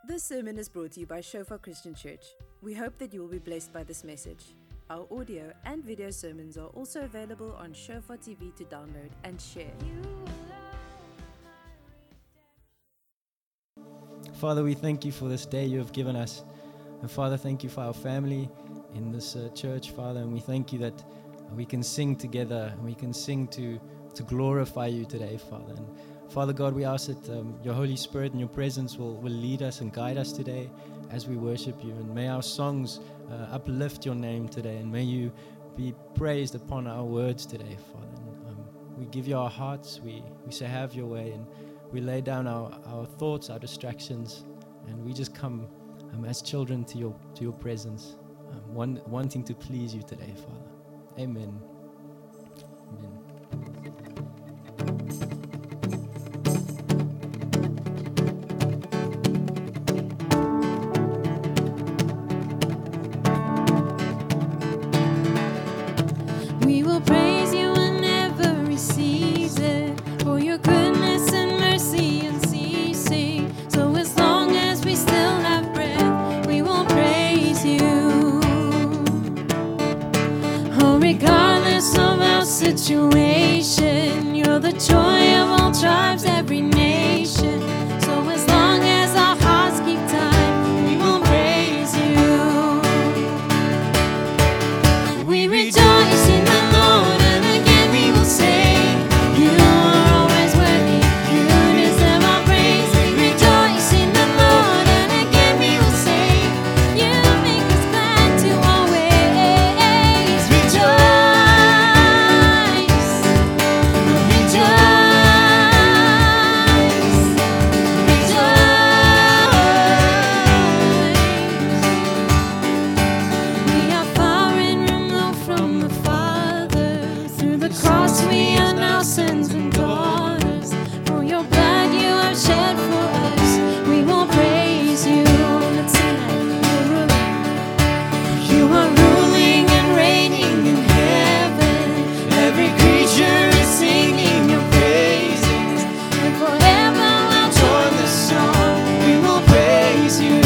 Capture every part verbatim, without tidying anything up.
This sermon is brought to you by Shofar Christian Church. We hope that you will be blessed by this message. Our audio and video sermons are also available on Shofar T V to download and share. Father, we thank you for this day you have given us. And Father, thank you for our family in this uh, church, Father. And we thank you that we can sing together and we can sing to, to glorify you today, Father. And Father God, we ask that um, your Holy Spirit and your presence will, will lead us and guide us today as we worship you. And may our songs uh, uplift your name today. And may you be praised upon our words today, Father. And, um, we give you our hearts. We, we say, have your way. And we lay down our, our thoughts, our distractions. And we just come um, as children to your, to your presence, um, one, wanting to please you today, Father. Amen. Amen. We will praise you in every season for your goodness and mercy unceasing. So as long as we still have breath, we will praise you. Oh, regardless of our situation, you're the joy of all tribes, every nation. So as long as our hearts keep time, we will praise you. We rejoice in the Lord, and again we will sing. You are always worthy, you deserve our praise. We rejoice in the Lord, and again we will sing. You make us glad to always rejoice, rejoice, rejoice. We are far and remote from the Father. Through the cross we are now sons and daughters. For your blood you have shed for us, we will praise you. Let's sing that. You're ruling. You are ruling and reigning in heaven. Every creature is singing your praises. And forever we'll join the song. We will praise you.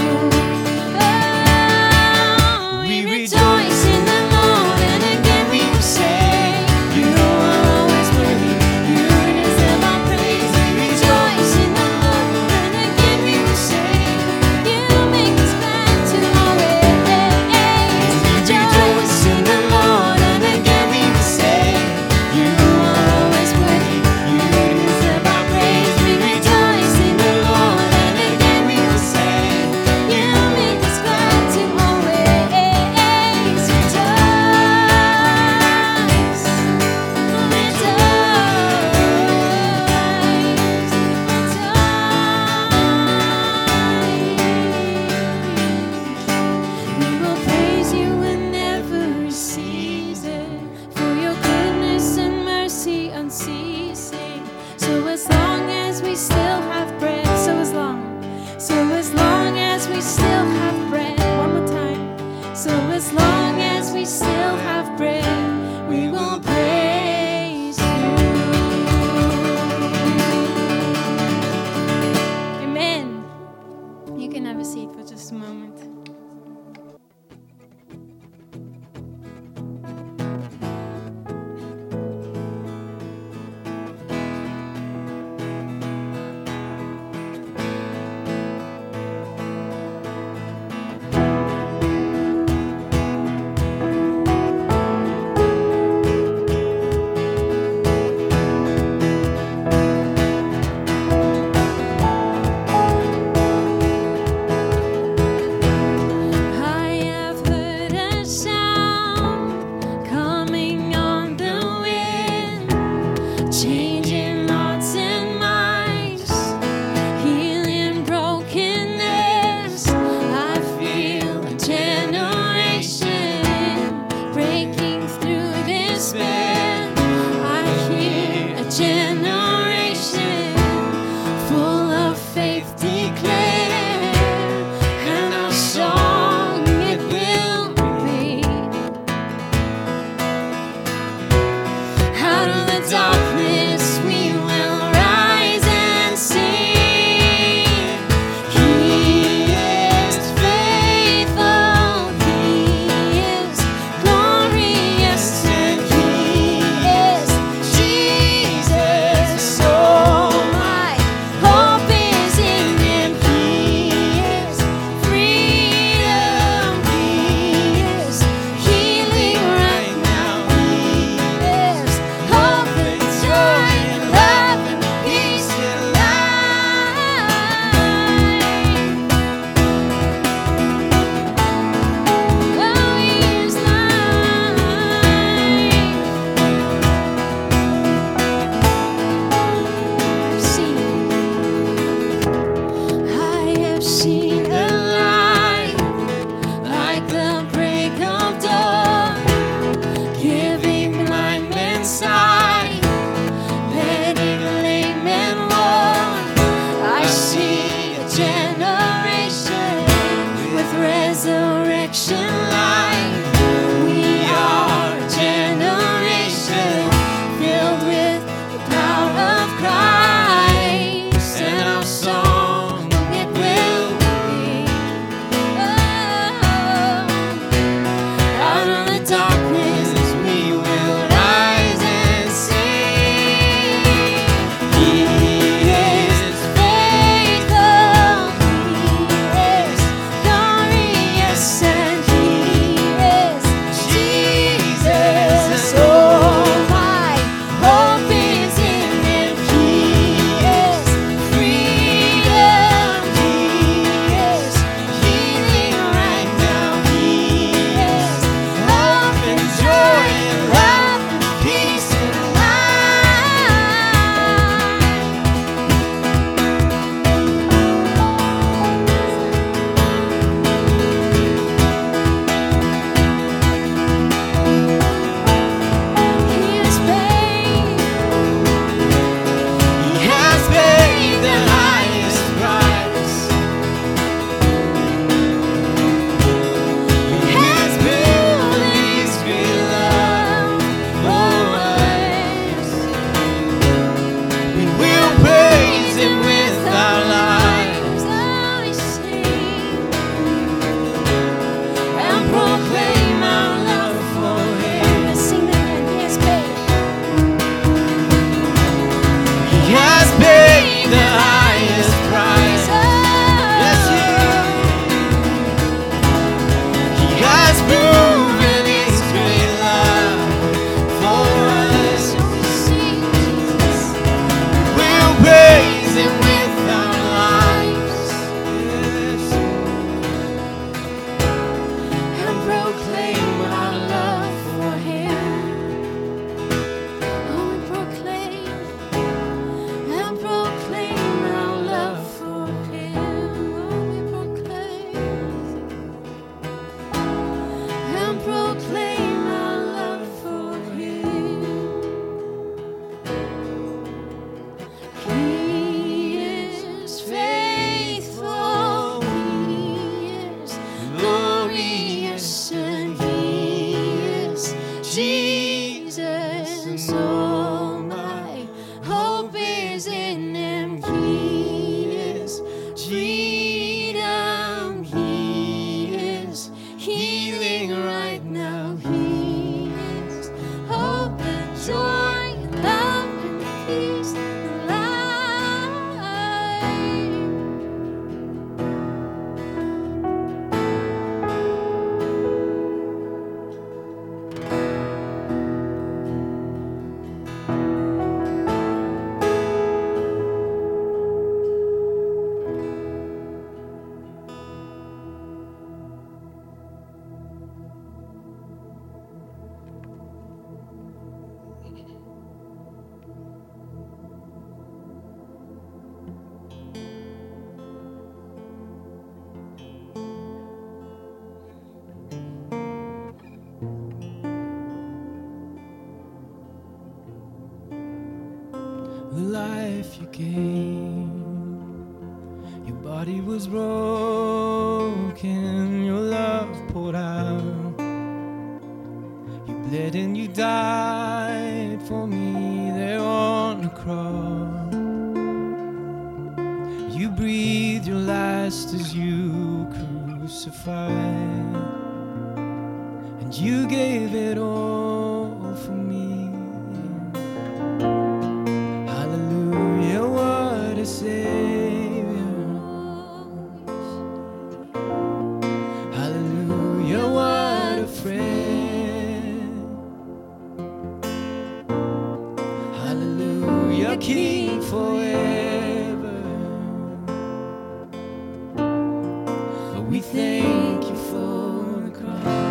Oh, we rejoice in the Lord, and again we will say, you are always worthy, you deserve our praise. We rejoice in the Lord, and again we will say, you make us glad to always rejoice in the Lord, and again we will say, you are always worthy, you deserve our praise. We rejoice in the Lord, and again we will say, you make us glad to always rejoice, rejoice. We will praise you in every season for your goodness and mercy unceasing. So as long as we still have breath, so as long, so as long as we still have breath, one more time. So as long as we still have breath, we will praise you. Amen. You can have a seat for just a moment. was broken, your love poured out. You bled and you died for me there on the cross. You breathed your last as you crucified, and you gave it all for me. Hallelujah, what a Savior. Hallelujah, what a friend. Hallelujah, King forever. But we thank you for the cross.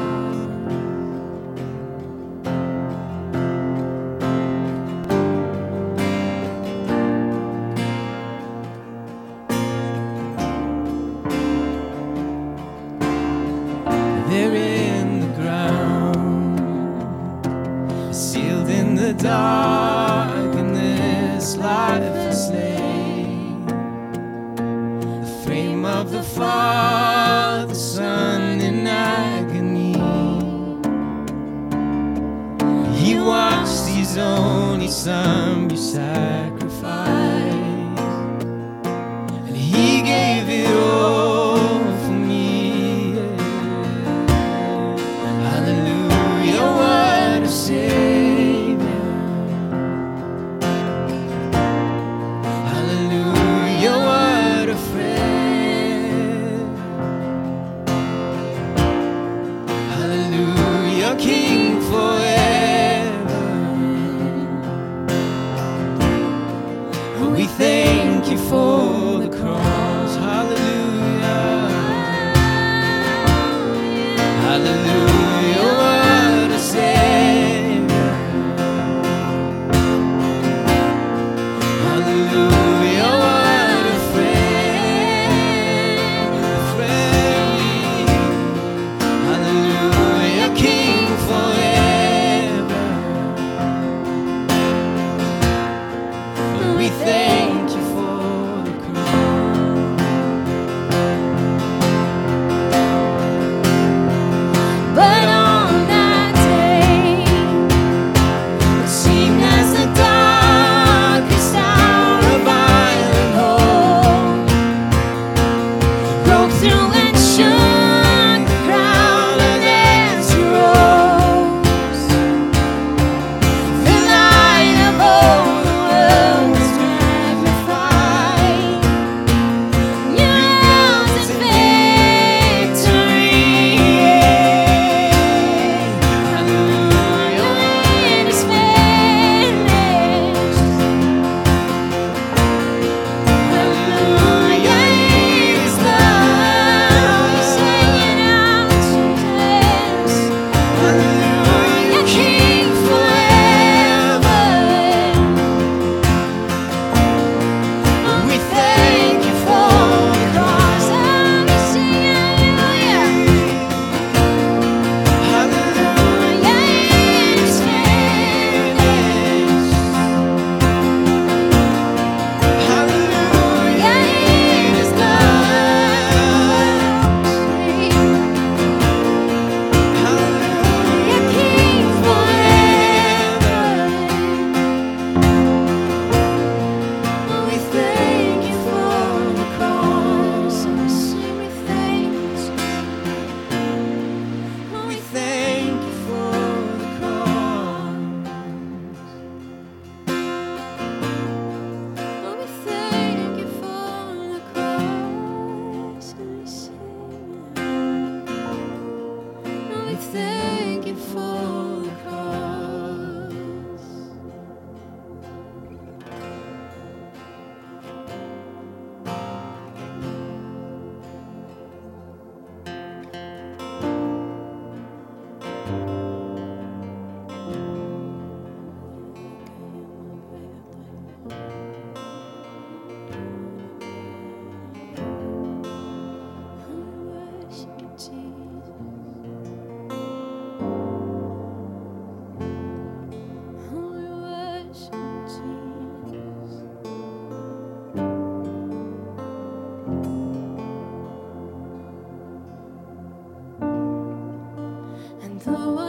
They're in the ground, sealed in the dark, and this lifeless slave. The frame of the Father, Son in agony. He watched his only Son be sacrificed, and he gave it all for me. Hallelujah, what a Savior. Hallelujah, what a friend. Hallelujah, King forever.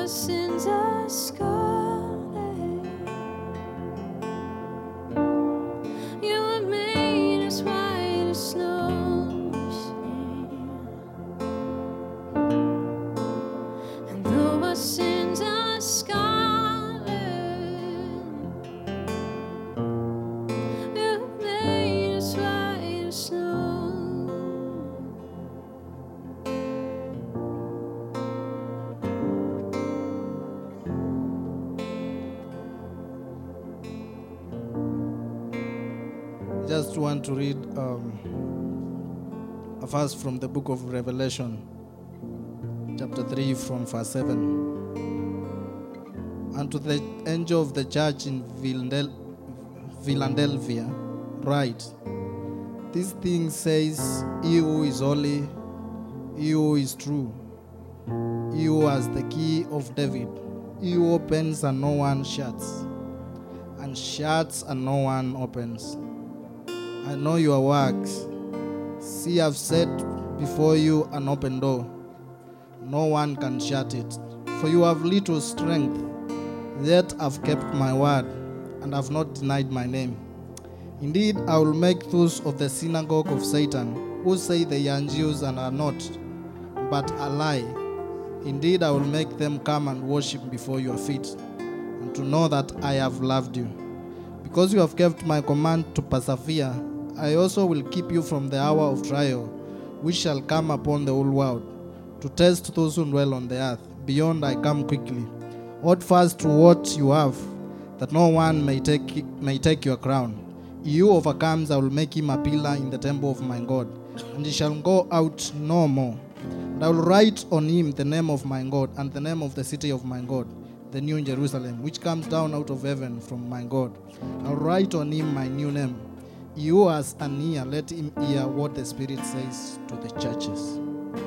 our sins are scarlet, you have made us white as snow. And though our sins are scarlet, you have made us white as snow. Just want to read um, a verse from the book of Revelation, chapter three, from verse seven. And to the angel of the church in Philadel- Philadelphia, write, these things says he who is holy, he who is true, he who has the key of David, he who opens and no one shuts, and shuts and no one opens. I know your works. See, I've set before you an open door. No one can shut it. For you have little strength, yet I've kept my word, and have not denied my name. Indeed, I will make those of the synagogue of Satan, who say they are Jews and are not, but a lie. Indeed, I will make them come and worship before your feet, and to know that I have loved you. Because you have kept my command to persevere, I also will keep you from the hour of trial, which shall come upon the whole world, to test those who dwell on the earth. Beyond I come quickly. Hold fast to what you have, that no one may take may take your crown. He who overcomes, I will make him a pillar in the temple of my God, and he shall go out no more. And I will write on him the name of my God, and the name of the city of my God, the new Jerusalem, which comes down out of heaven from my God. I will write on him my new name. He who has an ear, let him hear what the Spirit says to the churches.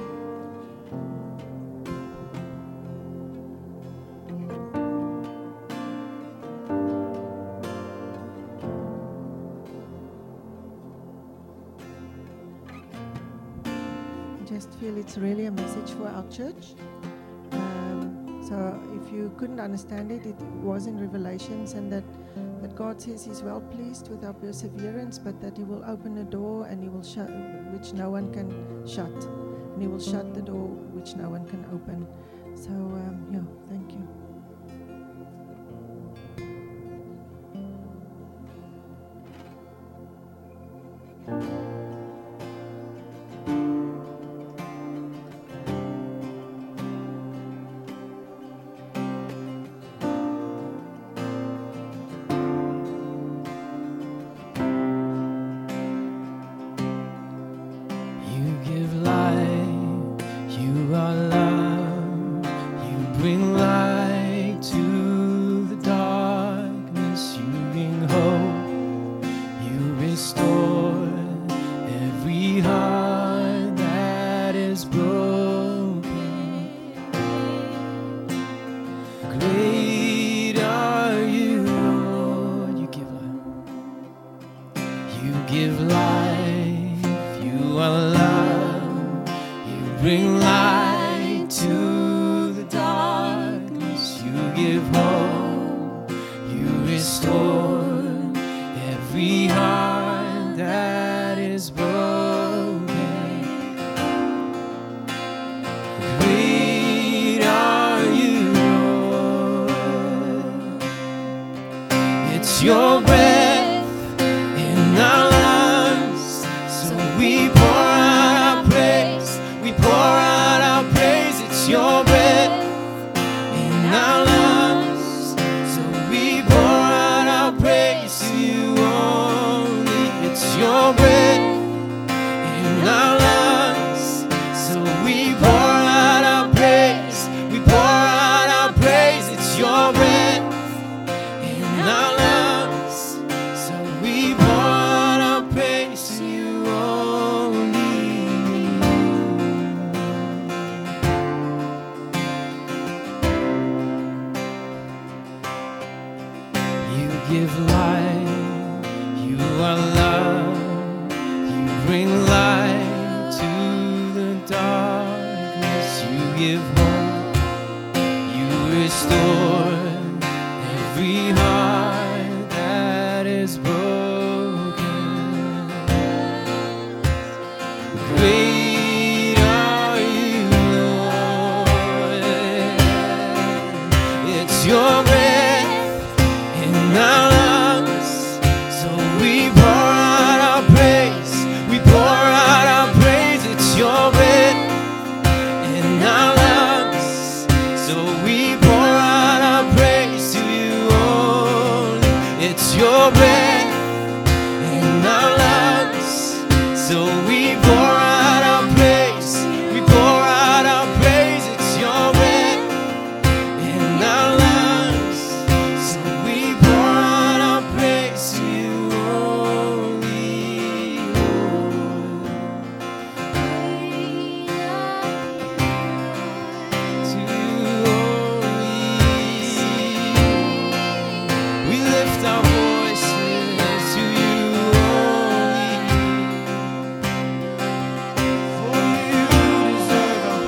Just feel it's really a message for our church. Um, so if you couldn't understand it, it was in Revelations, and that, that God says He's well pleased with our perseverance, but that He will open a door and He will shut, which no one can shut, and He will shut the door which no one can open. So um, yeah, thank you. Your breath in our lungs, so we pour out our praise, we pour out our praise. It's your breath in our lungs, so we pour out our praise to you only. It's your breath in our lungs, so we pour out our praise, we pour out our praise. It's your breath in our lungs. Give light, you are love, you bring light to the darkness, you give hope, you restore every heart that is broken. Great are you, Lord. It's your breath in our lungs, so we pour out our praise. We pour out our praise. It's your breath in our lungs, so we pour out our praise to you only. It's your breath in our lungs, so we pour out our praise. We pour out our praise. It's your breath in our lungs, so we pour out our praise to you only, Lord. To you only. We lift our voices to you only. For you deserve our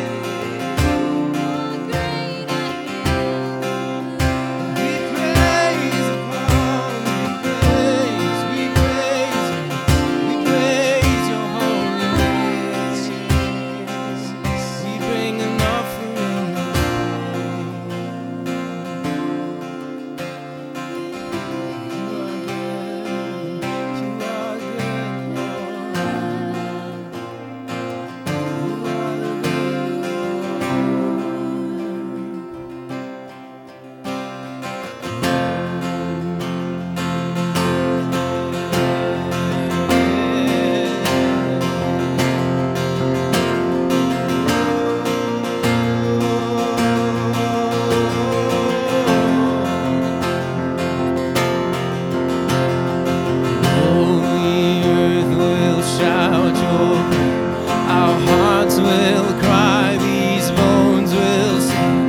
praise. We praise upon praise. We praise you. We praise your holy name. We bring an offering of Holy earth will shout your praise. Our hearts will cry, these bones will sing.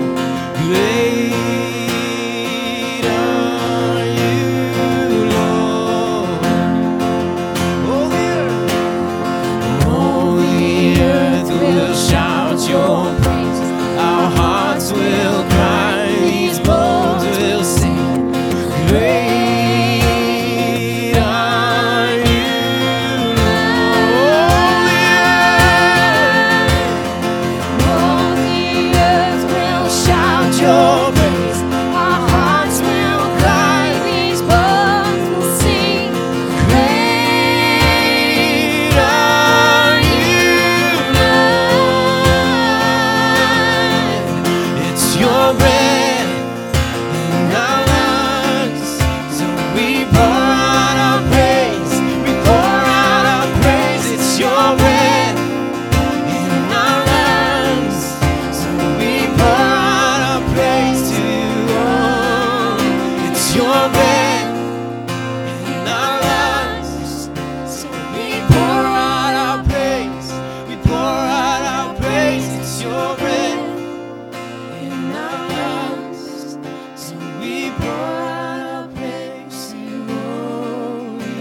Great are you, Lord. Holy earth, holy earth will shout your praise. Our hearts will cry, these bones will sing. Great are you, Lord. Holy earth, All the earth will shout your praise. Our hearts will cry, these bones will sing. great are you, Lord. It's your breath in our lungs, so we pour out our praise. We pour out our praise. It's your breath in our lungs, so we pour out our praise to you. Oh, it's your breath in our lungs, so we pour out our praise. We pour out our praise. It's your breath in our lungs, so we pour out our praise to you only.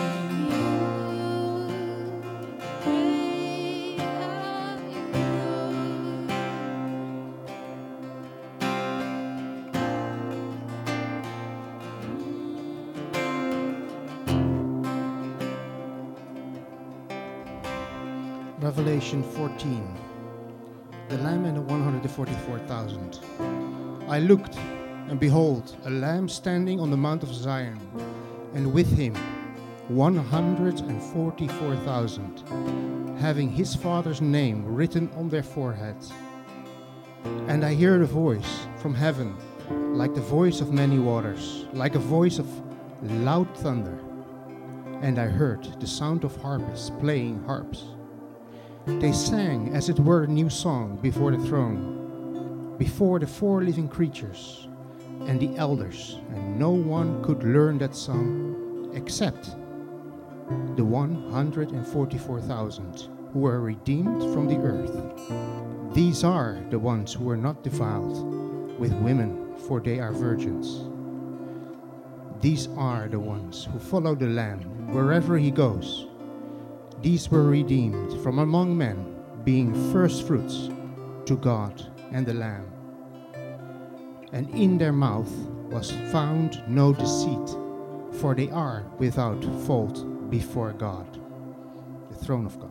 Revelation fourteen. The Lamb and the one hundred forty-four thousand. I looked, and behold, a Lamb standing on the Mount of Zion, and with him one hundred forty-four thousand, having his Father's name written on their foreheads. And I heard a voice from heaven, like the voice of many waters, like a voice of loud thunder. And I heard the sound of harpists playing harps. They sang as it were a new song before the throne, before the four living creatures and the elders, and no one could learn that song except the one hundred forty-four thousand who were redeemed from the earth. These are the ones who were not defiled with women, for they are virgins. These are the ones who follow the Lamb wherever he goes. These were redeemed from among men, being first fruits to God and the Lamb. and in their mouth was found no deceit, for they are without fault before God, the throne of God.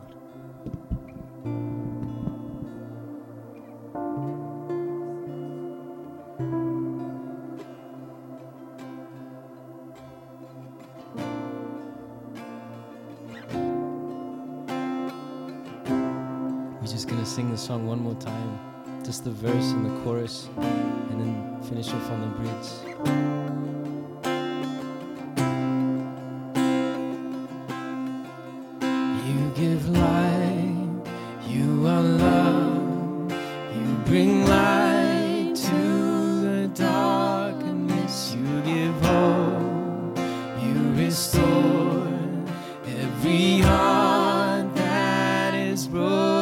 We're just gonna sing the song one more time, just the verse and the chorus, and then finish off on the bridge. You give light, you are love, you bring light to the darkness, you give hope, you restore every heart that is broken.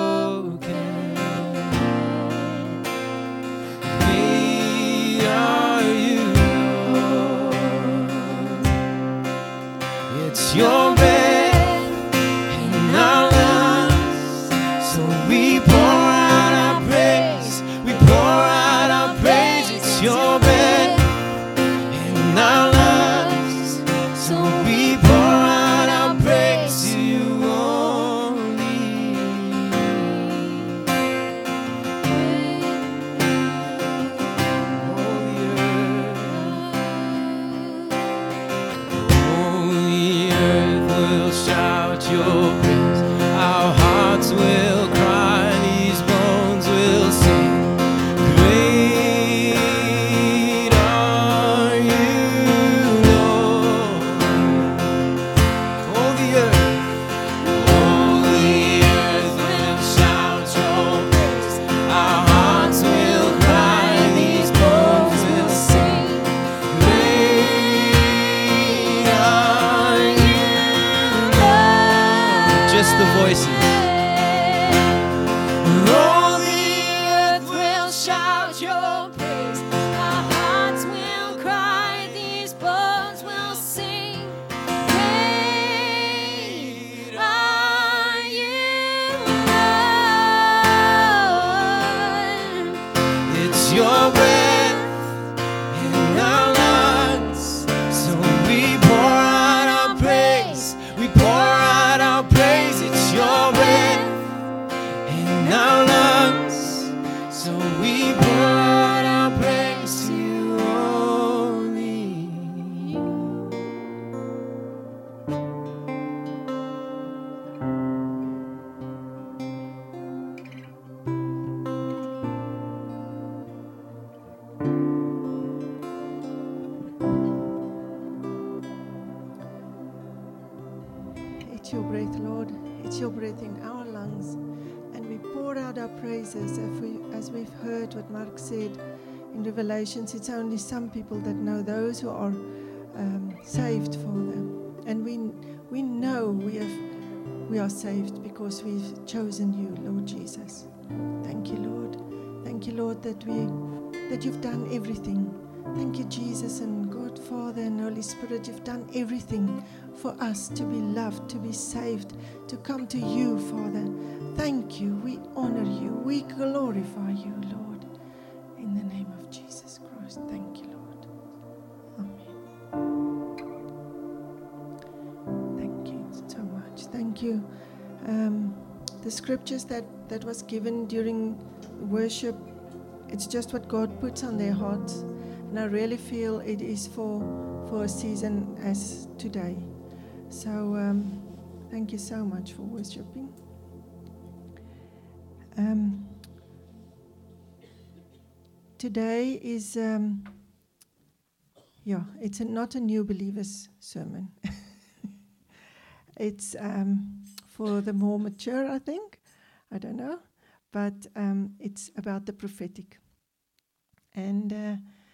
Great are you, Lord. It's your breath in our lungs, so we pour out our praise, we pour out our praise. It's your breath in our lungs, so we pour out our praise to you only. All the earth will shout your praise, our hearts will cry, these bones will sing. Great are you, Lord. All the earth, all the earth will shout your praise, our hearts will cry, these bones will sing. Great are you, Lord. Just the voices. All the earth will shout your praise, Our hearts will cry, these bones will sing. Great are you, Lord. It's your breath in our lungs, so we pour out our praise, we pour out our praise. It's your breath in our lungs, so we pour out our praise to you only. It's your breath, Lord. It's your breath in our lungs. And we pour out our praises as, we, as we've heard what Mark said in Revelations. It's only some people that know those who are um, saved for them. And we we know we have we are saved because we've chosen you, Lord Jesus. Thank you, Lord. Thank you, Lord, that we that you've done everything. Thank you, Jesus and God, Father and Holy Spirit. You've done everything for us to be loved, to be saved, to come to you, Father. Thank you. We honor you. We glorify you, Lord. In the name of Jesus Christ. Thank you, Lord. Amen. Thank you so much. Thank you. Um, the scriptures that, that was given during worship, it's just what God puts on their hearts. And I really feel it is for, for a season as today. So um, thank you so much for worshiping. Um, today is, um, yeah, it's a, not a new believers sermon. It's um, for the more mature, I think. I don't know. But um, it's about the prophetic. And uh,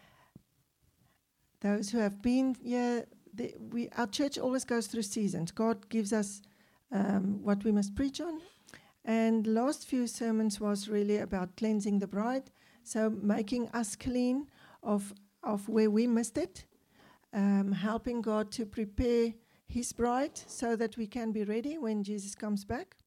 those who have been here, the, we, our church always goes through seasons. God gives us um, what we must preach on. And last few sermons was really about cleansing the bride. So making us clean of, of where we missed it. Um, helping God to prepare his bride so that we can be ready when Jesus comes back.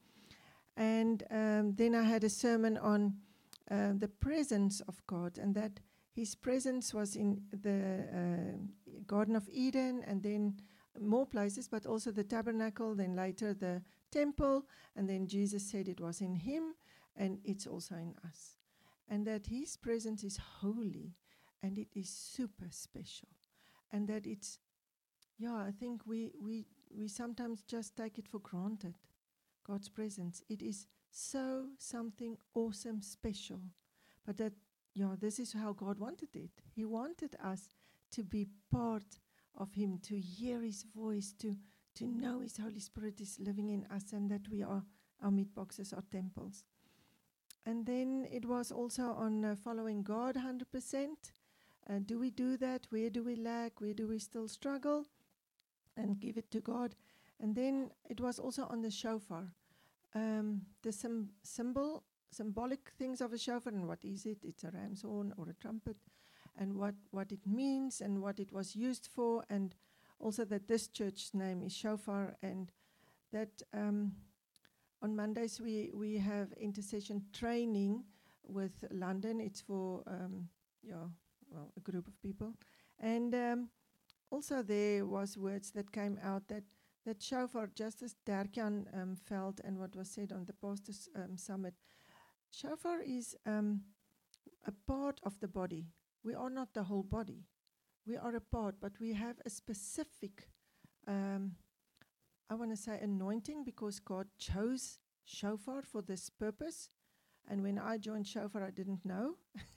And um, then I had a sermon on uh, the presence of God, and that his presence was in the uh, Garden of Eden, and then more places, but also the tabernacle, then later the temple, and then Jesus said it was in him, and it's also in us. And that his presence is holy, and it is super special. And that it's, yeah, I think we, we, we sometimes just take it for granted, God's presence. It is so something awesome, special. But that, yeah, this is how God wanted it. He wanted us to be part of him, to hear his voice, to, to know his Holy Spirit is living in us, and that we are, our meat boxes are temples. And then it was also on uh, following God one hundred percent. Uh, do we do that? Where do we lack? Where do we still struggle? And give it to God. And then it was also on the shofar. Um, the sim- symbol, symbolic things of a shofar, and what is it? It's a ram's horn or a trumpet, and what, what it means and what it was used for, and also that this church's name is Shofar, and that um, on Mondays we, we have intercession training with London. It's for um, yeah, well, a group of people. And um, also there was words that came out that, that shofar, just as Derkjan um, felt and what was said on the Pastors um, Summit, shofar is um, a part of the body. We are not the whole body. We are a part, but we have a specific, um, I want to say anointing, because God chose shofar for this purpose. And when I joined shofar, I didn't know.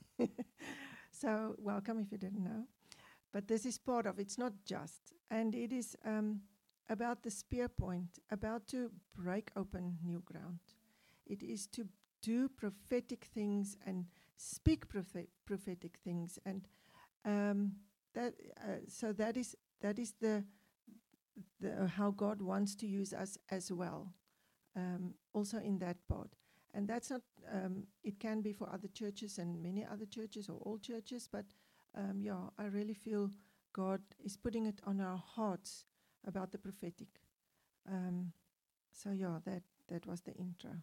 So welcome if you didn't know. But this is part of it. It's not just. And it is um, about the spear point, about to break open new ground. It is to do prophetic things and speak prophet- prophetic things. And um, that uh, so that is that is the, the uh, how God wants to use us as well, um, also in that part. And that's not, um, it can be for other churches and many other churches or all churches, but um, yeah, I really feel God is putting it on our hearts about the prophetic. Um, so yeah, that, that was the intro.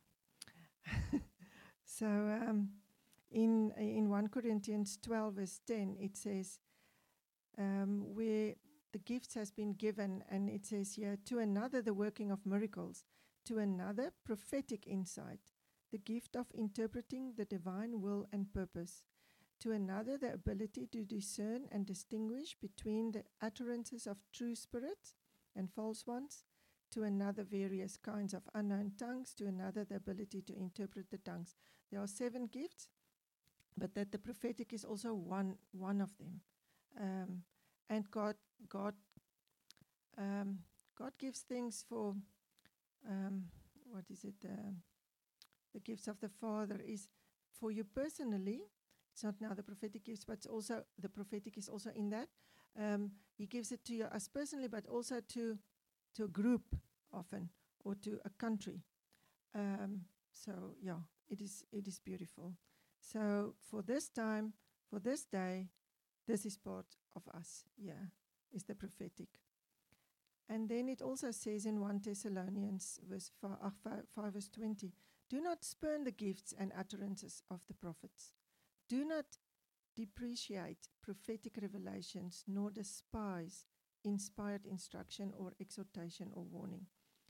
So um, in, in First Corinthians twelve verse ten, it says, um, where the gifts has been given, and it says here, to another the working of miracles, to another prophetic insight, the gift of interpreting the divine will and purpose, to another the ability to discern and distinguish between the utterances of true spirits and false ones, to another various kinds of unknown tongues, to another the ability to interpret the tongues. There are seven gifts, but that the prophetic is also one one of them. Um, and God, God, um, God gives things for, um, what is it? Uh, the gifts of the Father is for you personally. It's not now the prophetic gifts, but it's also the prophetic is also in that. Um, he gives it to you as personally, but also to to a group often, or to a country. Um, so yeah, it is it is beautiful. So for this time, for this day, this is part of us. Yeah, is the prophetic. And then it also says in First Thessalonians verse five, uh, five, five verse twenty, do not spurn the gifts and utterances of the prophets. Do not depreciate prophetic revelations, nor despise inspired instruction or exhortation or warning.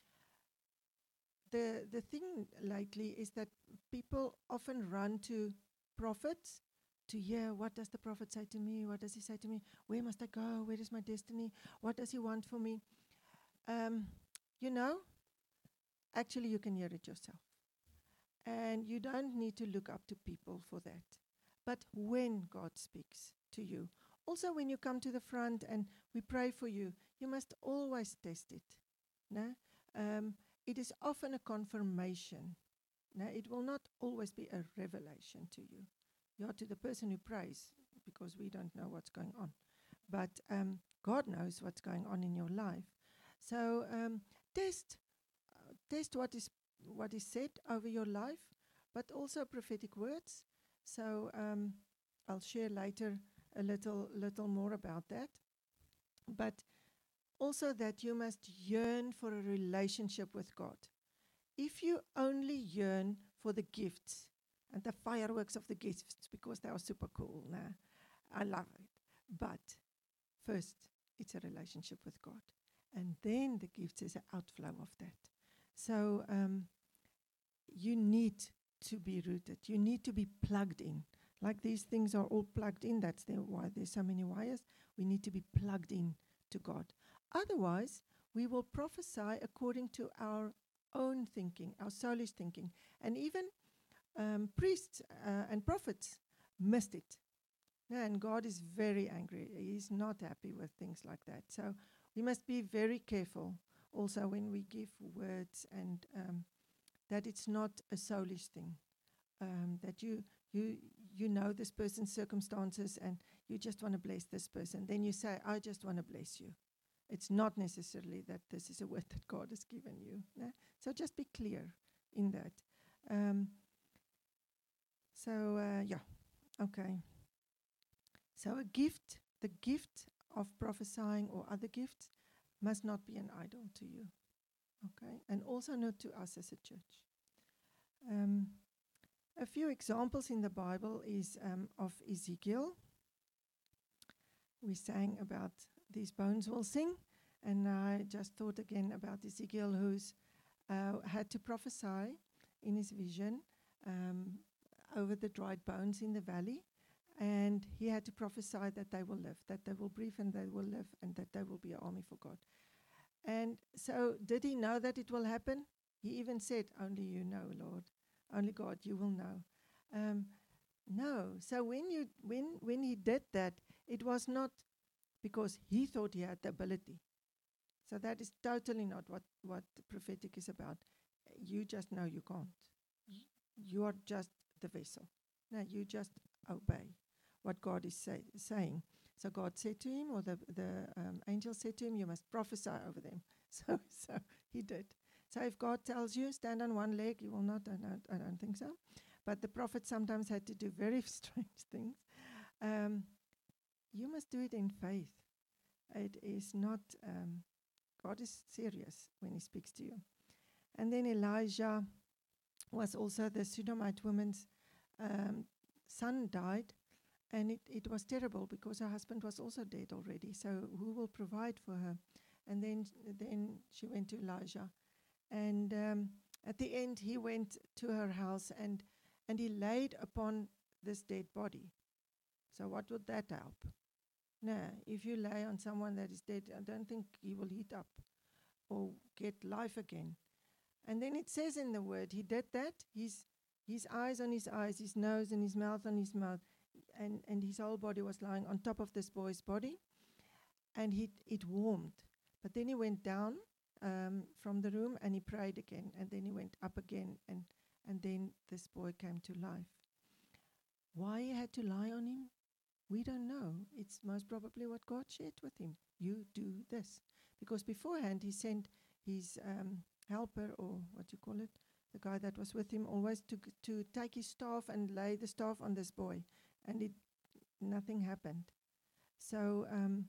The the thing lately is that people often run to prophets to hear, what does the prophet say to me? What does he say to me? Where must I go? Where is my destiny? What does he want for me? Um, you know, actually you can hear it yourself. And you don't need to look up to people for that. But when God speaks to you, also when you come to the front and we pray for you, you must always test it. No? Um, it is often a confirmation. No? It will not always be a revelation to you. You are to the person who prays, because we don't know what's going on. But um, God knows what's going on in your life. So um, test, uh, test what is what is said over your life, but also prophetic words. So um, I'll share later a little little more about that. But also that you must yearn for a relationship with God. If you only yearn for the gifts and the fireworks of the gifts, because they are super cool, nah? I love it. But first, it's a relationship with God. And then the gifts is an outflow of that. So um, you need to be rooted. You need to be plugged in. Like these things are all plugged in. That's the why there's so many wires. We need to be plugged in to God. Otherwise, we will prophesy according to our own thinking, our soulish thinking. And even um, priests uh, and prophets missed it. Yeah, and God is very angry. He's not happy with things like that. So we must be very careful also when we give words, and um, that it's not a soulish thing. Um, that you you you know this person's circumstances and you just want to bless this person. Then you say, I just want to bless you. It's not necessarily that this is a word that God has given you. No? So just be clear in that. Um, so, uh, yeah, okay. So a gift, the gift of prophesying or other gifts must not be an idol to you, okay? And also not to us as a church. Um, a few examples in the Bible is um, of Ezekiel. We sang about these bones will sing, and I just thought again about Ezekiel, who's uh, had to prophesy in his vision um, over the dried bones in the valley. And he had to prophesy that they will live, that they will breathe and they will live, and that they will be an army for God. And so did he know that it will happen? He even said, only you know, Lord. Only God, you will know. Um, no. So when you when when he did that, it was not because he thought he had the ability. So that is totally not what, what prophetic is about. You just know you can't. Y- you are just the vessel. No, you just obey what God is say, saying. So God said to him, or the, the um, angel said to him, you must prophesy over them. So so he did. So if God tells you, stand on one leg, you will not, I don't, I don't think so. But the prophet sometimes had to do very strange things. Um, you must do it in faith. It is not, um, God is serious when he speaks to you. And then Elijah was also the Shunammite woman's um, son died. And it, it was terrible because her husband was also dead already. So who will provide for her? And then then she went to Elijah. And um, at the end, he went to her house and, and he laid upon this dead body. So what would that help? No, if you lay on someone that is dead, I don't think he will heat up or get life again. And then it says in the word, he did that. His, his eyes on his eyes, his nose and his mouth on his mouth. And, and his whole body was lying on top of this boy's body, and he, it warmed. But then he went down um, from the room and he prayed again, and then he went up again, and, and then this boy came to life. Why he had to lie on him, we don't know. It's most probably what God shared with him. You do this. Because beforehand he sent his um, helper, or what you call it, the guy that was with him, always to, g- to take his staff and lay the staff on this boy. And it, nothing happened. So, um,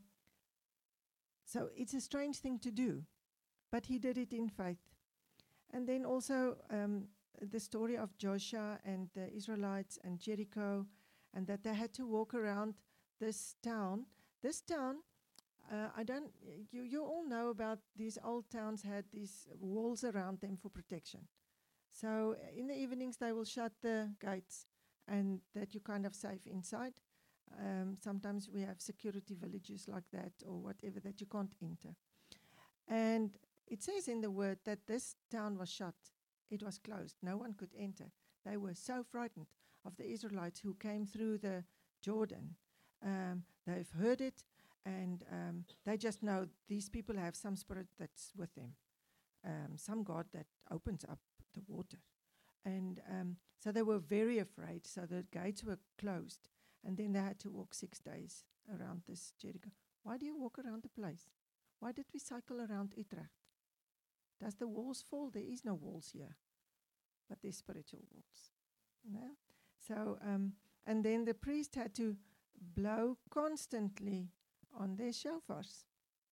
so it's a strange thing to do, but he did it in faith. And then also um, the story of Joshua and the Israelites and Jericho, and that they had to walk around this town. This town, uh, I don't. You you all know about these old towns had these walls around them for protection. So uh, in the evenings they will shut the gates, and that you kind of safe inside. Um, sometimes we have security villages like that or whatever that you can't enter. And it says in the word that this town was shut. It was closed. No one could enter. They were so frightened of the Israelites who came through the Jordan. Um, they've heard it, and um, they just know these people have some spirit that's with them, um, some God that opens up the water. And um, so they were very afraid. So the gates were closed. And then they had to walk six days around this Jericho. Why do you walk around the place? Why did we cycle around Utrecht? Does the walls fall? There is no walls here. But there's spiritual walls. No? So, um, and then the priest had to blow constantly on their shofars.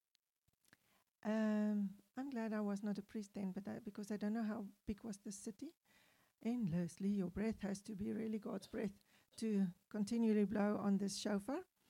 Um, I'm glad I was not a priest then, but I, because I don't know how big was the city. Endlessly, your breath has to be really God's breath to continually blow on this shofar.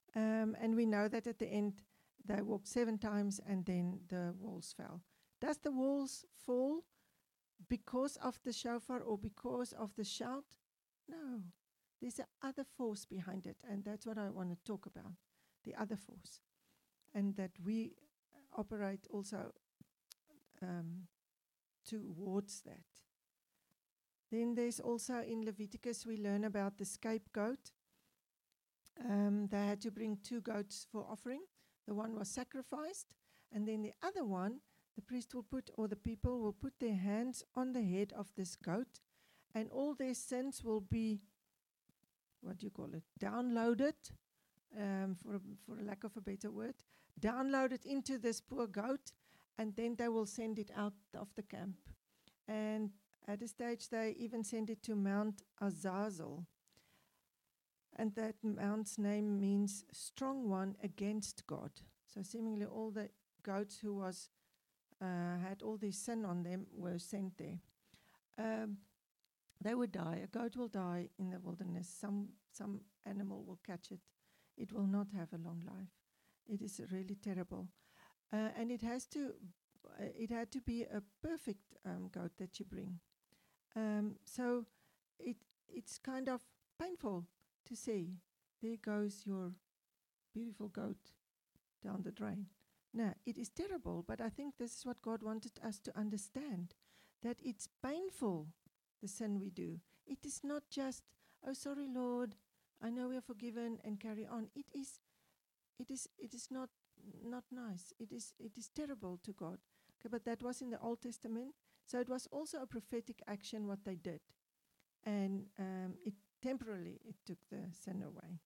Um, and we know that at the end, they walked seven times and then the walls fell. Does the walls fall because of the shofar or because of the shout? No. There's a other force behind it, and that's what I want to talk about, the other force. And that we operate also um, towards that. Then there's also in Leviticus, we learn about the scapegoat. Um, they had to bring two goats for offering. The one was sacrificed, and then the other one, the priest will put, or the people will put their hands on the head of this goat, and all their sins will be, what do you call it, downloaded, um, for, a, for a lack of a better word, downloaded into this poor goat, and then they will send it out of the camp. And at a stage, they even send it to Mount Azazel. And that mount's name means strong one against God. So seemingly all the goats who was uh, had all this sin on them were sent there. Um, they would die. A goat will die in the wilderness. Some some animal will catch it. It will not have a long life. It is really terrible, uh, and it has to. Uh, it had to be a perfect um, goat that you bring. Um, so it it's kind of painful to see. There goes your beautiful goat down the drain. No, it is terrible, but I think this is what God wanted us to understand, that it's painful, the sin we do. It is not just, oh, sorry, Lord, I know we are forgiven, and carry on. It is, it is, it is not not nice. It is, it is terrible to God. Okay, but that was in the Old Testament, so it was also a prophetic action what they did, and um, it temporarily it took the sin away.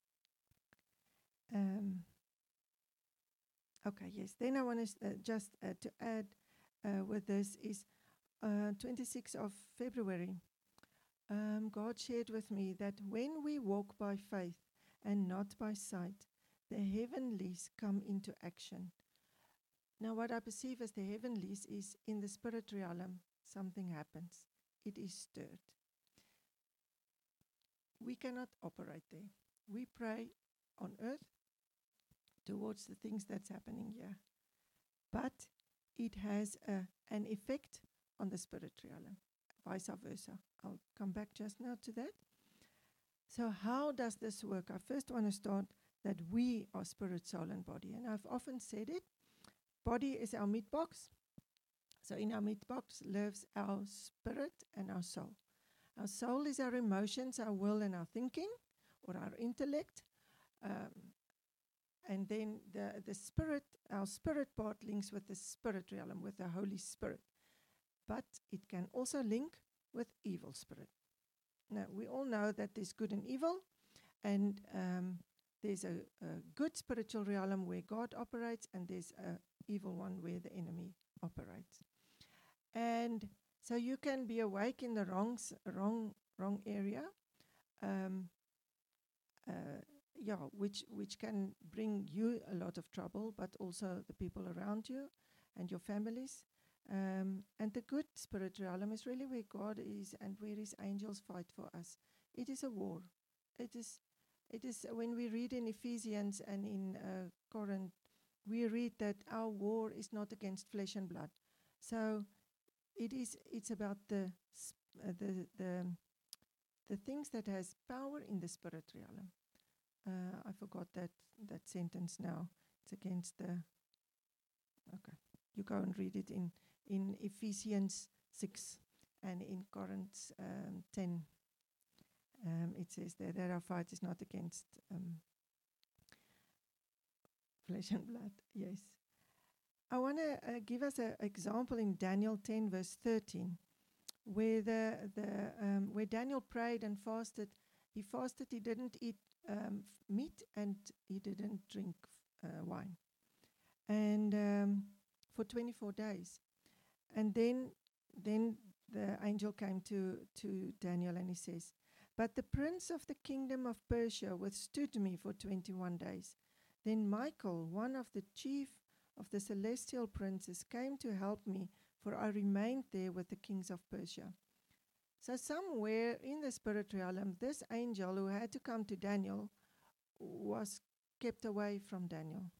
Um, okay, yes. Then I want to uh, just uh, to add uh, with this is uh, twenty-sixth of February. Um, God shared with me that when we walk by faith and not by sight, the heavenlies come into action. Now, what I perceive as the heavenlies is in the spirit realm, something happens. It is stirred. We cannot operate there. We pray on earth towards the things that's happening here. But it has a, an effect on the spirit realm, vice versa. I'll come back just now to that. So how does this work? I first want to start that we are spirit, soul, and body. And I've often said it. Body is our meat box. So in our meat box lives our spirit and our soul. Our soul is our emotions, our will, and our thinking, or our intellect. Um, and then the, the spirit, our spirit part links with the spirit realm, with the Holy Spirit. But it can also link with evil spirit. Now, we all know that there's good and evil, and um, there's a, a good spiritual realm where God operates, and there's an evil one where the enemy operates. And so you can be awake in the wrong, s- wrong, wrong area, um, uh, yeah, which which can bring you a lot of trouble, but also the people around you and your families. Um, and the good spirit realm is really where God is and where His angels fight for us. It is a war. It is. It is uh, when we read in Ephesians and in uh, Corinth, we read that our war is not against flesh and blood. So it is. It's about the sp- uh, the the the things that has power in the spirit realm. Uh, I forgot that that sentence now. It's against the. Okay, you go and read it in in Ephesians six and in Corinth um, ten. Um, it says there that our fight is not against um, flesh and blood. Yes. I want to uh, give us an example in Daniel ten, verse thirteen, where the the um, where Daniel prayed and fasted. He fasted. He didn't eat um, f- meat and he didn't drink uh, wine, and um, for twenty-four days. And then then the angel came to to Daniel and he says, "But the prince of the kingdom of Persia withstood me for twenty-one days. Then Michael, one of the chief of the celestial princes, came to help me, for I remained there with the kings of Persia." So somewhere in the spirit realm, this angel who had to come to Daniel was kept away from Daniel.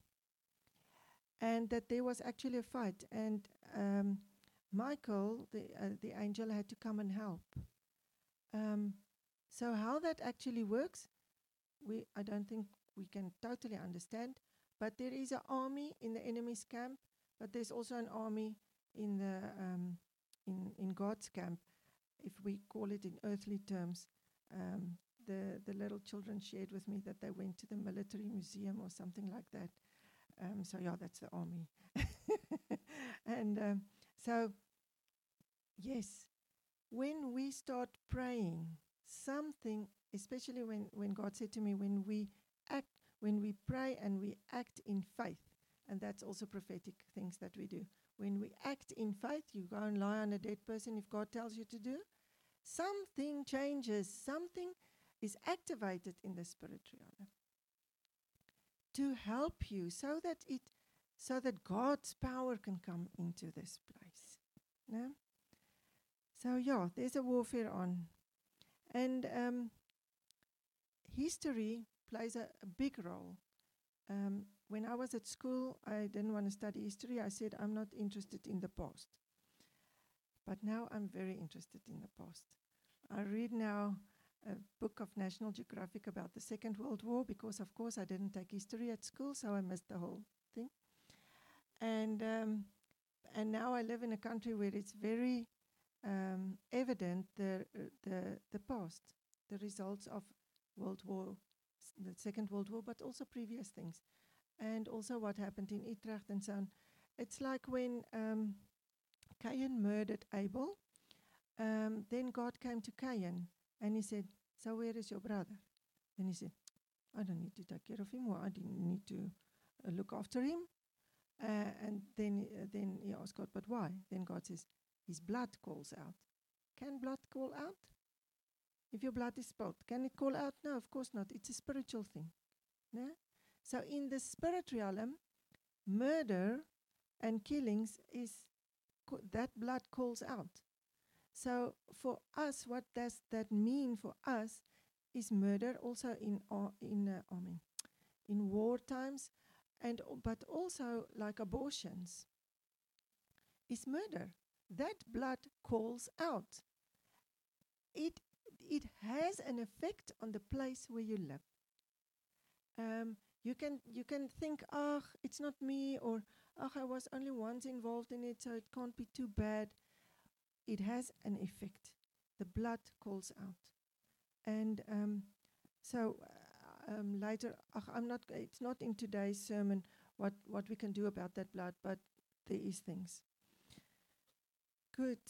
And that there was actually a fight. And um, Michael, the, uh, the angel, had to come and help. Um, so how that actually works, we I don't think we can totally understand. But there is an army in the enemy's camp, but there's also an army in the um, in in God's camp, if we call it in earthly terms. Um, the the little children shared with me that they went to the military museum or something like that. Um, so yeah, that's the army. And um, so yes, when we start praying, something, especially when when God said to me, when we act, when we pray and we act in faith, and that's also prophetic things that we do. When we act in faith, you go and lie on a dead person if God tells you to do, something changes, something is activated in the spirit realm to help you so that it, so that God's power can come into this place. No? So yeah, there's a warfare on. And um, history plays a, a big role. Um, when I was at school, I didn't want to study history. I said, I'm not interested in the past. But now I'm very interested in the past. I read now a book of National Geographic about the Second World War because, of course, I didn't take history at school, so I missed the whole thing. And um, and now I live in a country where it's very um, evident the uh, the the past, the results of World War, s- the Second World War, but also previous things, and also what happened in Utrecht and so on. It's like when um, Cain murdered Abel. Um, then God came to Cain and he said, so where is your brother? Then he said, I don't need to take care of him, or I didn't need to uh, look after him. Uh, and then uh, then he asked God, but why? Then God says, his blood calls out. Can blood call out? If your blood is spilled, can it call out? No, of course not. It's a spiritual thing. No? So in the spirit realm, murder and killings is, co- that blood calls out. So for us, what does that mean for us is murder also in ar- in uh, I mean, in war times, and o- but also like abortions is murder. That blood calls out. It it has an effect on the place where you live. Um, you can you can think, ah, it's not me, or ah, I was only once involved in it, so it can't be too bad. It has an effect. The blood calls out. And um, so uh, um, later, ach, I'm not. It's not in today's sermon what what we can do about that blood, but there is things. Good.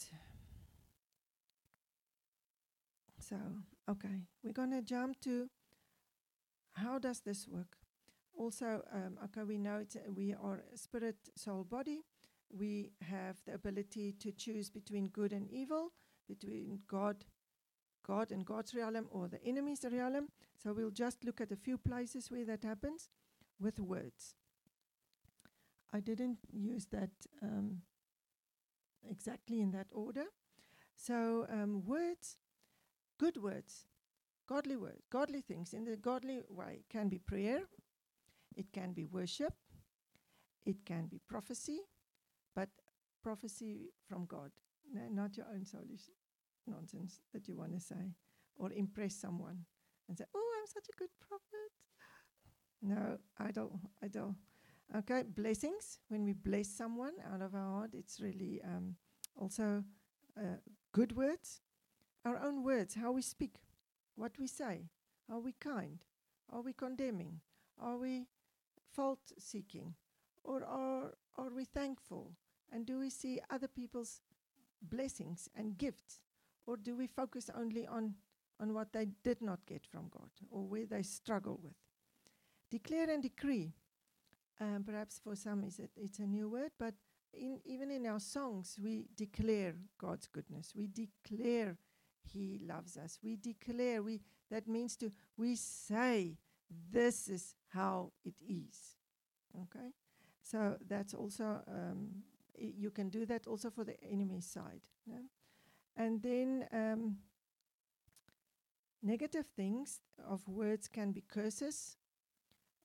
So okay, we're gonna jump to how does this work. Also, um, okay, we know it's, uh, we are a spirit, soul, body. We have the ability to choose between good and evil, between God. God and God's realm or the enemy's realm. So we'll just look at a few places where that happens with words. I didn't use that um, exactly in that order. So um, words, good words, godly words, godly things in the godly way can be prayer, it can be worship, it can be prophecy, but prophecy from God, n- not your own soulish nonsense that you want to say or impress someone and say, oh, I'm such a good prophet. No, idle, idle. Okay, blessings. When we bless someone out of our heart, it's really um, also uh, good words. Our own words, how we speak, what we say. Are we kind? Are we condemning? Are we fault seeking? Or are, are we thankful? And do we see other people's blessings and gifts? Or do we focus only on, on what they did not get from God or where they struggle with? Declare and decree. Um, perhaps for some is it, it's a new word, but in, even in our songs, we declare God's goodness. We declare He loves us. We declare, we that means to, we say, this is how it is. Okay? So that's also, um, I- you can do that also for the enemy side. No? And then um, negative things of words can be curses.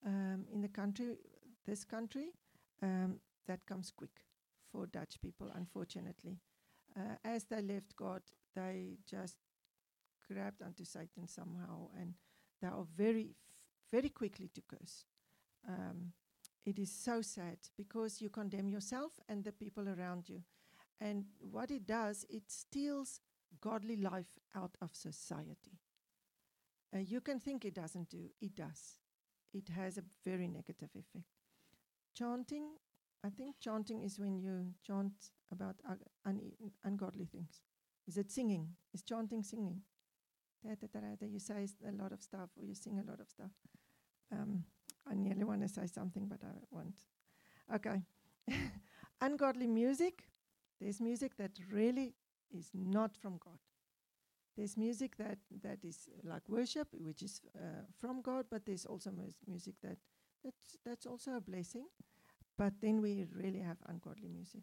um, in the country, this country, um, that comes quick for Dutch people, unfortunately. Uh, as they left God, they just grabbed onto Satan somehow, and they are very, f- very quickly to curse. Um, it is so sad because you condemn yourself and the people around you. And what it does, it steals godly life out of society. Uh, you can think it doesn't do, it does. It has a very negative effect. Chanting, I think chanting is when you chant about uh, un- ungodly things. Is it singing? Is chanting singing? Da, da, da, da, da, you say s- a lot of stuff, or you sing a lot of stuff. Um, I nearly want to say something, but I won't. Okay. Ungodly music. There's music that really is not from God. There's music that, that is like worship, which is uh, from God, but there's also mus- music that that's, that's also a blessing. But then we really have ungodly music,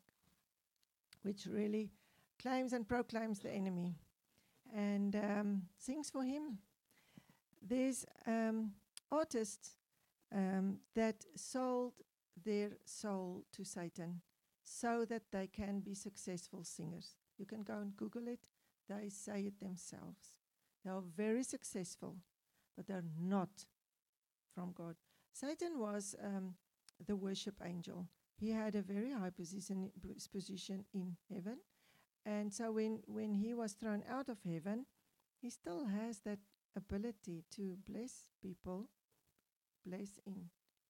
which really claims and proclaims the enemy and um, sings for him. There's um, artists um, that sold their soul to Satan so that they can be successful singers. You can go and Google it. They say it themselves. They are very successful, but they're not from God. Satan was um, the worship angel. He had a very high position, position in heaven. And so when, when he was thrown out of heaven, he still has that ability to bless people, bless in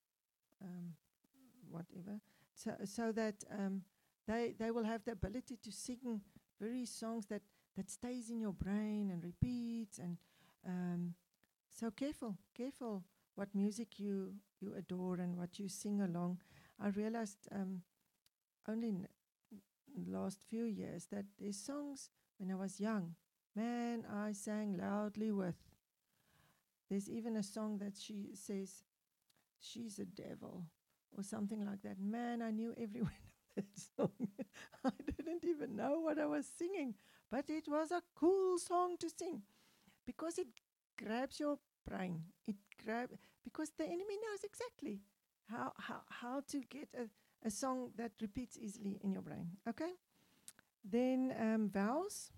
um, whatever, so, so that um, they, they will have the ability to sing very songs that, that stays in your brain and repeats. And um, so careful, careful what music you, you adore and what you sing along. I realized um, only in the last few years that there's songs when I was young, man, I sang loudly with. There's even a song that she says, she's a devil, or something like that. Man, I knew every word of that song. I didn't even know what I was singing, but it was a cool song to sing because it grabs your brain. It grab because the enemy knows exactly how how, how to get a, a song that repeats easily in your brain. Okay? Then um, vows.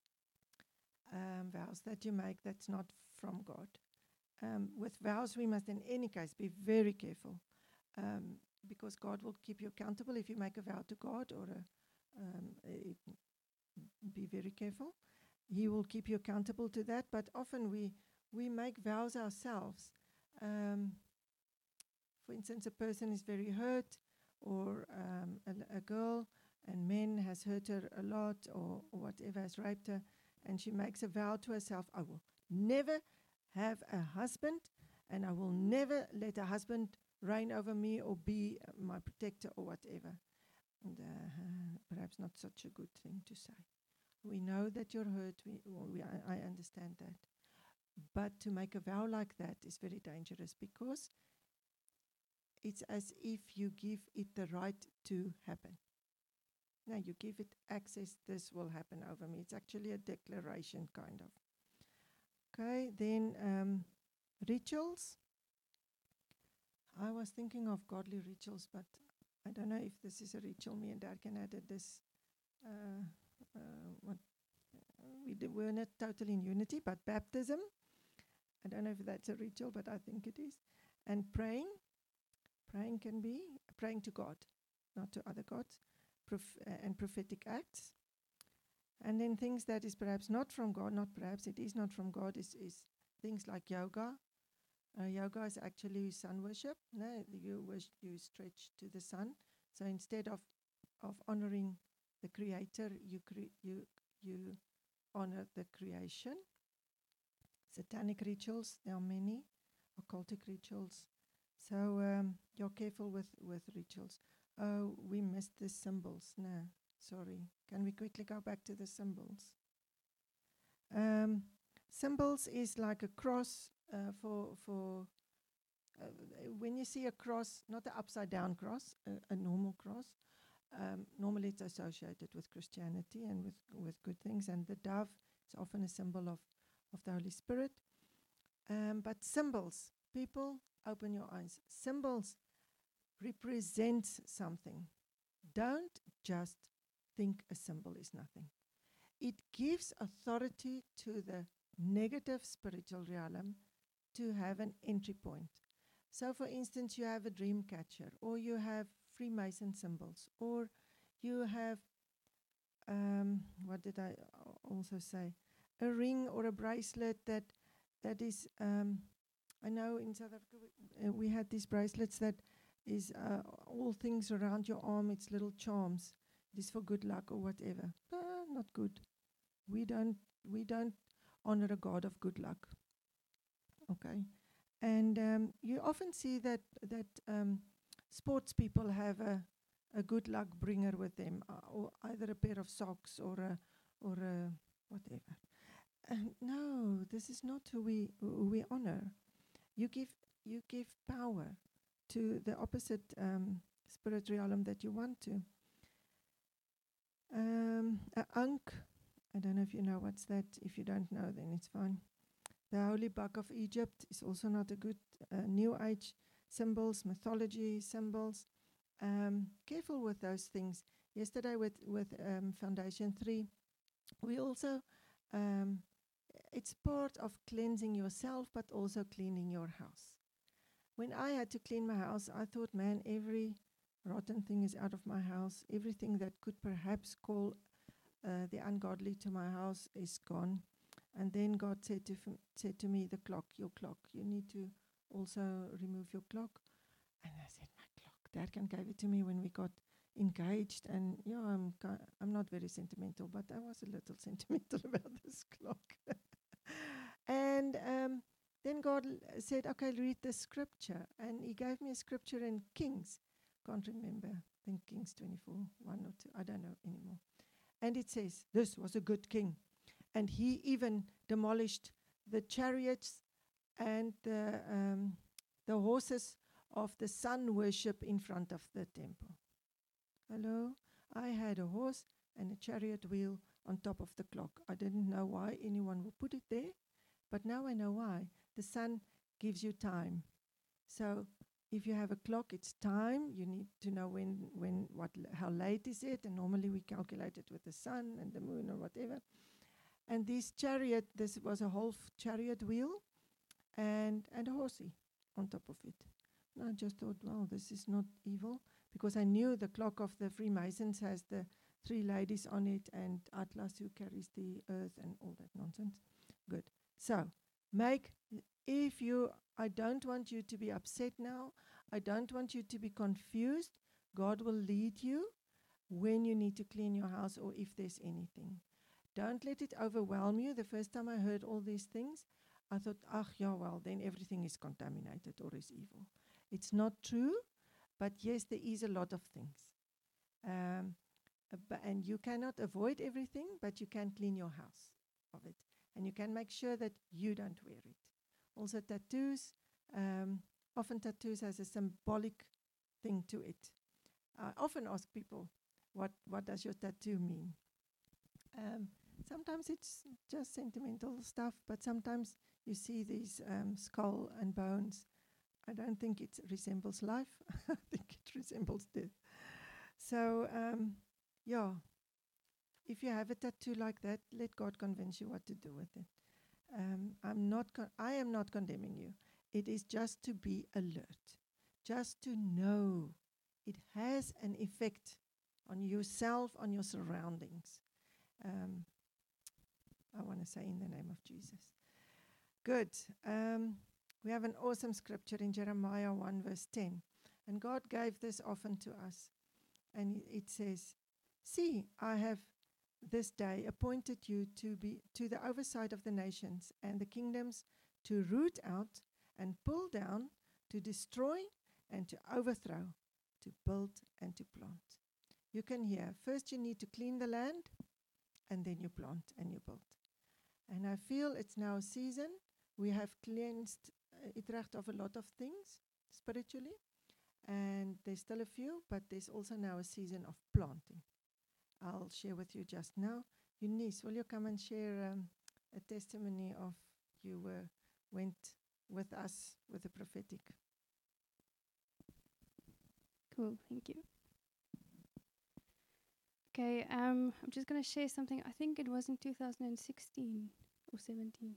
Um, vows that you make that's not from God. Um, with vows, we must in any case be very careful um, because God will keep you accountable if you make a vow to God, or a, um, it, be very careful. He will keep you accountable to that, but often we, we make vows ourselves. Um, for instance, a person is very hurt, or um, a, a girl and men has hurt her a lot, or, or whatever, has raped her, and she makes a vow to herself, I will never have a husband, and I will never let a husband reign over me or be uh, my protector or whatever. And uh, perhaps not such a good thing to say. We know that you're hurt, we, well, we I, I understand that. But to make a vow like that is very dangerous because it's as if you give it the right to happen. Now you give it access, this will happen over me. It's actually a declaration, kind of. Okay, then um, rituals. I was thinking of godly rituals, but I don't know if this is a ritual. Me and Dad can add this. Uh, uh, what we d- were not totally in unity, but baptism. I don't know if that's a ritual, but I think it is. And praying. Praying can be praying to God, not to other gods, prof- uh, and prophetic acts. And then things that is perhaps not from God, not perhaps, it is not from God, is, is things like yoga. Uh, yoga is actually sun worship. No, you wish you stretch to the sun. So instead of, of honoring the Creator, you cre- you you honor the creation. Satanic rituals, there are many, occultic rituals. So um, you're careful with, with rituals. Oh, we missed the symbols. No, sorry. Can we quickly go back to the symbols? Um, symbols is like a cross uh, for for uh, when you see a cross, not an upside down cross, a, a normal cross. Um, normally, it's associated with Christianity and with with good things. And the dove is often a symbol of of the Holy Spirit. Um, but symbols, People, open your eyes. Symbols represent something. Don't just think a symbol is nothing. It gives authority to the negative spiritual realm to have an entry point. So, for instance, you have a dream catcher, or you have Freemason symbols, or you have, um, what did I a- also say? A ring or a bracelet that that is, um, I know in South Africa we, uh, we had these bracelets that is uh, all things around your arm, it's little charms. It is for good luck or whatever. Ah, not good. We don't we don't honor a God of good luck. Okay. And um, you often see that that um, sports people have a, a good luck bringer with them, uh, or either a pair of socks or a or a whatever. And no, this is not who we who we honor. You give you give power to the opposite um, spirit realm that you want to. Um, a ankh. I don't know if you know what's that. If you don't know, then it's fine. The holy buck of Egypt is also not a good uh, New Age symbols, mythology symbols. Um, careful with those things. Yesterday with with um, Foundation Three, we also um, it's part of cleansing yourself, but also cleaning your house. When I had to clean my house, I thought, man, every rotten thing is out of my house. Everything that could perhaps call uh, the ungodly to my house is gone. And then God said to f- said to me, the clock, your clock, you need to also remove your clock. And I said, my clock. Dad can gave it to me when we got engaged. And yeah, I'm ki- I'm not very sentimental, but I was a little sentimental about this clock. and um, then God l- said, okay, read the scripture. And he gave me a scripture in Kings. Can't remember. I think Kings twenty-four, one or two. I don't know anymore. And it says, this was a good king. And he even demolished the chariots and the, um, the horses of the sun worship in front of the temple. Hello? I had a horse and a chariot wheel on top of the clock. I didn't know why anyone would put it there, but now I know why. The sun gives you time. So if you have a clock, it's time. You need to know when, when, what, l- how late is it, and normally we calculate it with the sun and the moon or whatever. And this chariot, this was a whole f- chariot wheel and, and a horsey on top of it. And I just thought, well, this is not evil, because I knew the clock of the Freemasons has the three ladies on it and Atlas who carries the earth and all that nonsense. Good. So, make, if you, I don't want you to be upset now. I don't want you to be confused. God will lead you when you need to clean your house or if there's anything. Don't let it overwhelm you. The first time I heard all these things, I thought, ach, yeah, well, then everything is contaminated or is evil. It's not true, but yes, there is a lot of things. Um, uh, bu- and you cannot avoid everything, but you can clean your house of it. And you can make sure that you don't wear it. Also, tattoos, um, often tattoos has a symbolic thing to it. I often ask people, what, what does your tattoo mean? Um, sometimes it's just sentimental stuff, but sometimes you see these um, skull and bones. I don't think it resembles life. I think it resembles death. So, um, yeah, if you have a tattoo like that, let God convince you what to do with it. Um, I'm not. Con- I am not condemning you. It is just to be alert, just to know it has an effect on yourself, on your surroundings. Um, I want to say in the name of Jesus. Good. Um, we have an awesome scripture in Jeremiah one verse ten. And God gave this often to us. And i- it says, see, I have this day appointed you to be to the oversight of the nations and the kingdoms, to root out and pull down, to destroy and to overthrow, to build and to plant. You can hear, first you need to clean the land, and then you plant and you build. And I feel it's now a season. We have cleansed uh, Utrecht of a lot of things spiritually, and there's still a few, but there's also now a season of planting. I'll share with you just now. Eunice, will you come and share um, a testimony of you were went with us with the prophetic. Cool, thank you. Okay, um, I'm just going to share something. I think it was in two thousand sixteen or seventeen.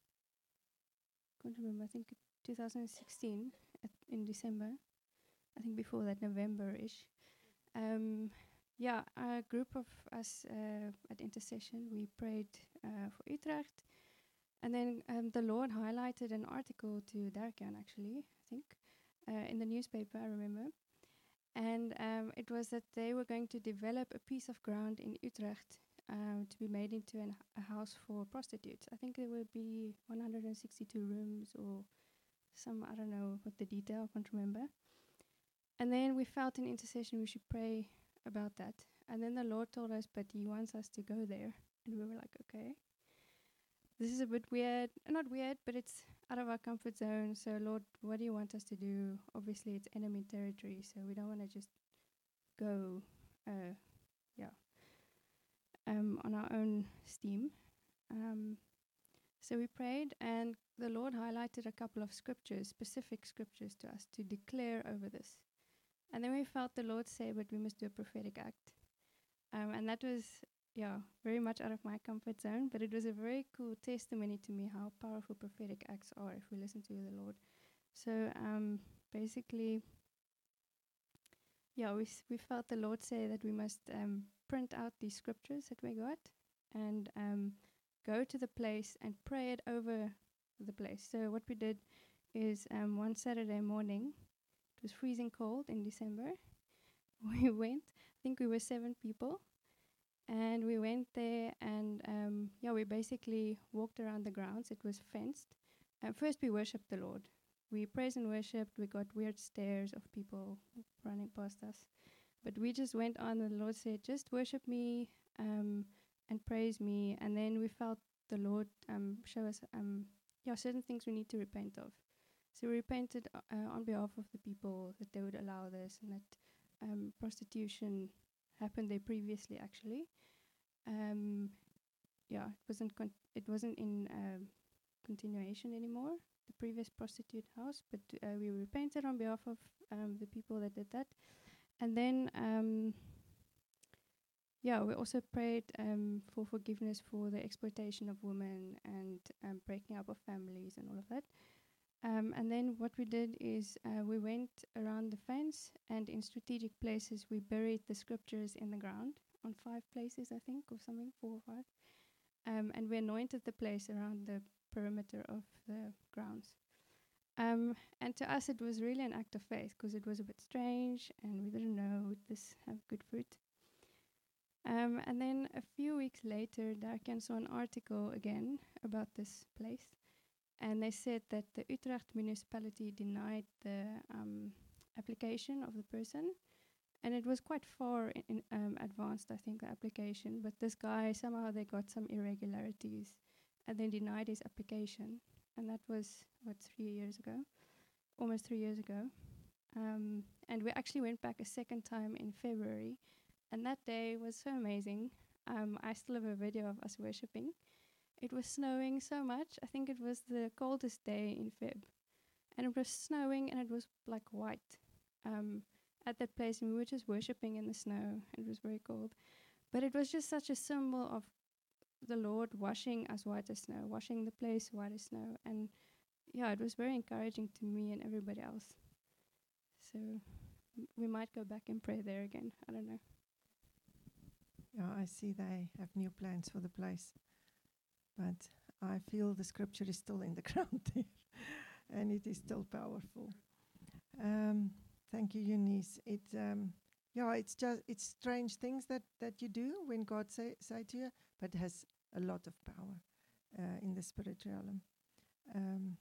Can't remember. I think two thousand sixteen at, in December. I think before that, November-ish. Um, yeah, a group of us uh, at Intercession, we prayed uh, for Utrecht. And then um, the Lord highlighted an article to Darkian, actually, I think, uh, in the newspaper, I remember. And um, it was that they were going to develop a piece of ground in Utrecht um, to be made into an, a house for prostitutes. I think there would be one hundred sixty-two rooms or some, I don't know what the detail, I can't remember. And then we felt in Intercession we should pray about that. And then the Lord told us, but He wants us to go there. And we were like, okay. This is a bit weird, not weird, but it's out of our comfort zone. So, Lord, what do you want us to do? Obviously, it's enemy territory, so we don't want to just go, uh, yeah, um, on our own steam. Um, so we prayed, and the Lord highlighted a couple of scriptures, specific scriptures to us to declare over this. And then we felt the Lord say, but we must do a prophetic act. Um, and that was... yeah, very much out of my comfort zone, but it was a very cool testimony to me how powerful prophetic acts are if we listen to the Lord. So um, basically, yeah, we s- we felt the Lord say that we must um, print out these scriptures that we got and um, go to the place and pray it over the place. So what we did is um, one Saturday morning, it was freezing cold in December, we went, I think we were seven people, and we went there and um, yeah, we basically walked around the grounds. It was fenced. Uh, first we worshipped the Lord. We praised and worshipped. We got weird stares of people running past us. But we just went on and the Lord said, just worship me um, and praise me. And then we felt the Lord um, show us um, yeah, certain things we need to repent of. So we repented uh, on behalf of the people that they would allow this and that um, prostitution happened there previously, actually. Um, yeah, it wasn't con- it wasn't in um, continuation anymore, the previous prostitute house, but uh, we repented on behalf of um, the people that did that. And then, um, yeah, we also prayed um, for forgiveness for the exploitation of women and um, breaking up of families and all of that. Um, and then what we did is uh, we went around the fence, and in strategic places we buried the scriptures in the ground on five places, I think, or something, four or five. Um, and we anointed the place around the perimeter of the grounds. Um, and to us it was really an act of faith, because it was a bit strange and we didn't know would this have good fruit. Um, and then a few weeks later, Darkian saw an article again about this place. And they said that the Utrecht municipality denied the um, application of the person. And it was quite far in, in um, advanced, I think, the application. But this guy, somehow they got some irregularities and then denied his application. And that was, what, three years ago? Almost three years ago. Um, and we actually went back a second time in February. And that day was so amazing. Um, I still have a video of us worshipping. It was snowing so much. I think it was the coldest day in Feb. And it was snowing and it was like white um, at that place. And we were just worshipping in the snow. It was very cold. But it was just such a symbol of the Lord washing us white as snow, washing the place white as snow. And yeah, it was very encouraging to me and everybody else. So m- we might go back and pray there again. I don't know. Yeah, I see they have new plans for the place. But I feel the scripture is still in the ground there. And it is still powerful. Um, thank you, Eunice. It, um, yeah, it's just it's strange things that, that you do when God say, say to you, but it has a lot of power uh, in the spirit realm. Um,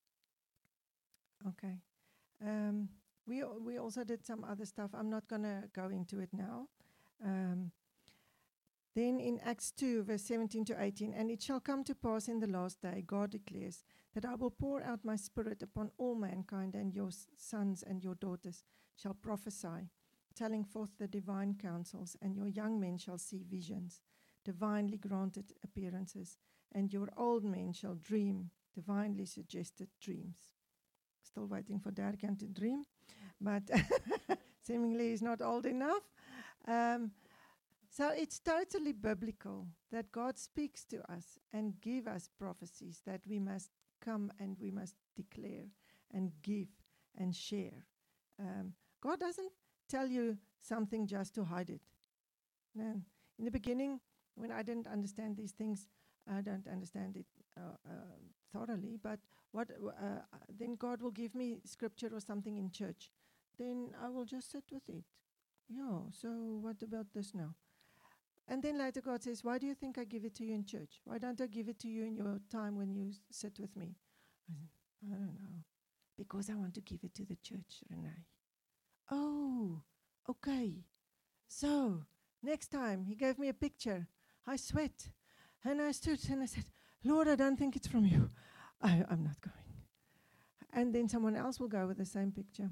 okay. Um, we al- we also did some other stuff. I'm not going to go into it now. Um, Then in Acts two, verse seventeen to eighteen, and it shall come to pass in the last day, God declares, that I will pour out my spirit upon all mankind, and your s- sons and your daughters shall prophesy, telling forth the divine counsels, and your young men shall see visions, divinely granted appearances, and your old men shall dream divinely suggested dreams. Still waiting for Darkan to dream, but seemingly he's not old enough. Um, so it's totally biblical that God speaks to us and give us prophecies that we must come and we must declare and give and share. Um, God doesn't tell you something just to hide it. No. In the beginning, when I didn't understand these things, I don't understand it uh, uh, thoroughly, but what w- uh, uh, then God will give me scripture or something in church. Then I will just sit with it. Yeah, so what about this now? And then later God says, why do you think I give it to you in church? Why don't I give it to you in your time when you s- sit with me? I said, I don't know. Because I want to give it to the church, Renee. Oh, okay. So, next time he gave me a picture. I sweat. And I stood and I said, Lord, I don't think it's from you. I, I'm not going. And then someone else will go with the same picture.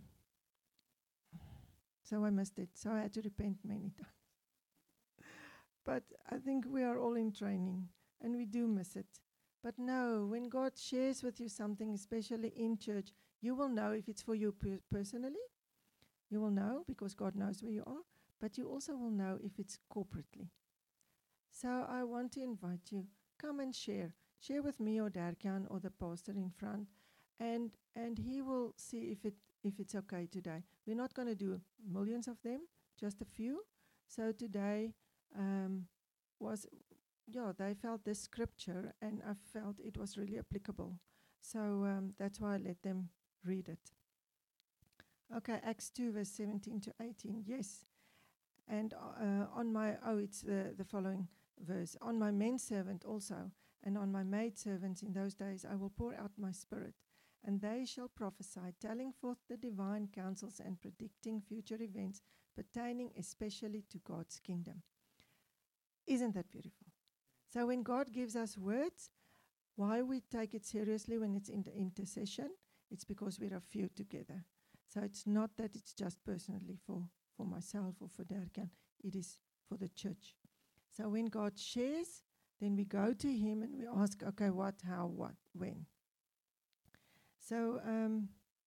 So I missed it. So I had to repent many times. But I think we are all in training and we do miss it. But no, when God shares with you something, especially in church, you will know if it's for you per- personally. You will know because God knows where you are. But you also will know if it's corporately. So I want to invite you, come and share. Share with me or Darkan or the pastor in front. And and he will see if it if it's okay today. We're not going to do millions of them, just a few. So today um, was, yeah, they felt this scripture and I felt it was really applicable. So um, that's why I let them read it. Okay, Acts two, verse seventeen to eighteen. Yes. And uh, on my, oh, it's the, the following verse. On my menservant also, and on my maidservants in those days, I will pour out my spirit, and they shall prophesy, telling forth the divine counsels and predicting future events pertaining especially to God's kingdom. Isn't that beautiful? So when God gives us words, why we take it seriously when it's in the intercession, it's because we're a few together. So it's not that it's just personally for for myself or for Darkan, it is for the church. So when God shares, then we go to him and we ask, okay, what, how, what, when. So um,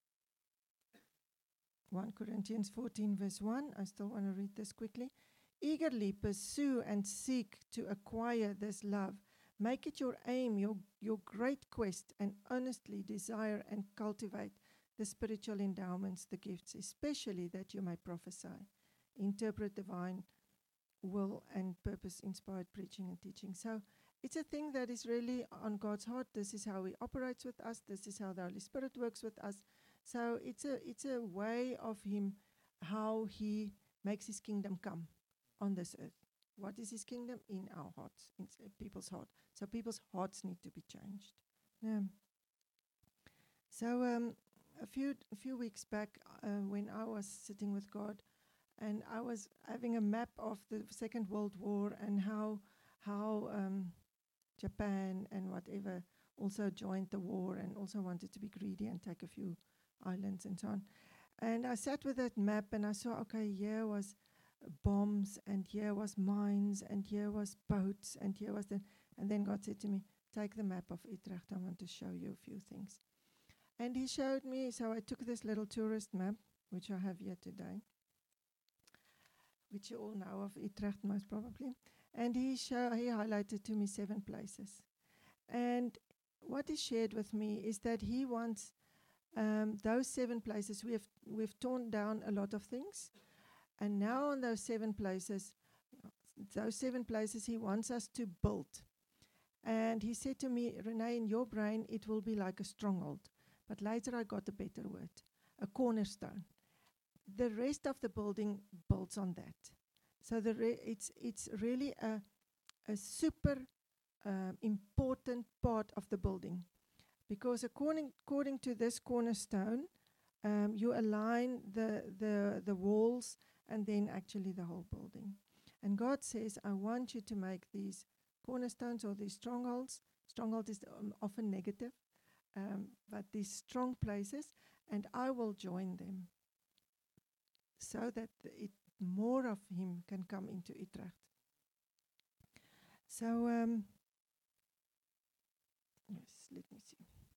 First Corinthians fourteen verse one, I still want to read this quickly. Eagerly pursue and seek to acquire this love. Make it your aim, your, your great quest, and earnestly desire and cultivate the spiritual endowments, the gifts, especially that you may prophesy, interpret divine will and purpose-inspired preaching and teaching. So it's a thing that is really on God's heart. This is how he operates with us. This is how the Holy Spirit works with us. So it's a it's a way of him, how he makes his kingdom come on this earth. What is his kingdom? In our hearts, in s- people's heart. So people's hearts need to be changed. Yeah. So um, a few a few weeks back, uh, when I was sitting with God, and I was having a map of the Second World War and how how um, Japan and whatever also joined the war and also wanted to be greedy and take a few islands and so on. And I sat with that map and I saw, okay, here was uh, bombs and here was mines and here was boats and here was the, and then God said to me, take the map of Utrecht, I want to show you a few things. And he showed me, so I took this little tourist map, which I have here today, which you all know of Utrecht most probably. And he show, he highlighted to me seven places. And what he shared with me is that he wants um, those seven places, we have, we've torn down a lot of things. And now on those seven places, those seven places he wants us to build. And he said to me, Renee, in your brain, it will be like a stronghold. But later I got a better word, a cornerstone. The rest of the building builds on that. So the re- it's it's really a, a super uh, important part of the building. Because according, according to this cornerstone, um, you align the, the, the walls and then actually the whole building. And God says, I want you to make these cornerstones or these strongholds. Stronghold is um, often negative, um, but these strong places, and I will join them so that it, more of him can come into Utrecht. So, um, yes, let me see.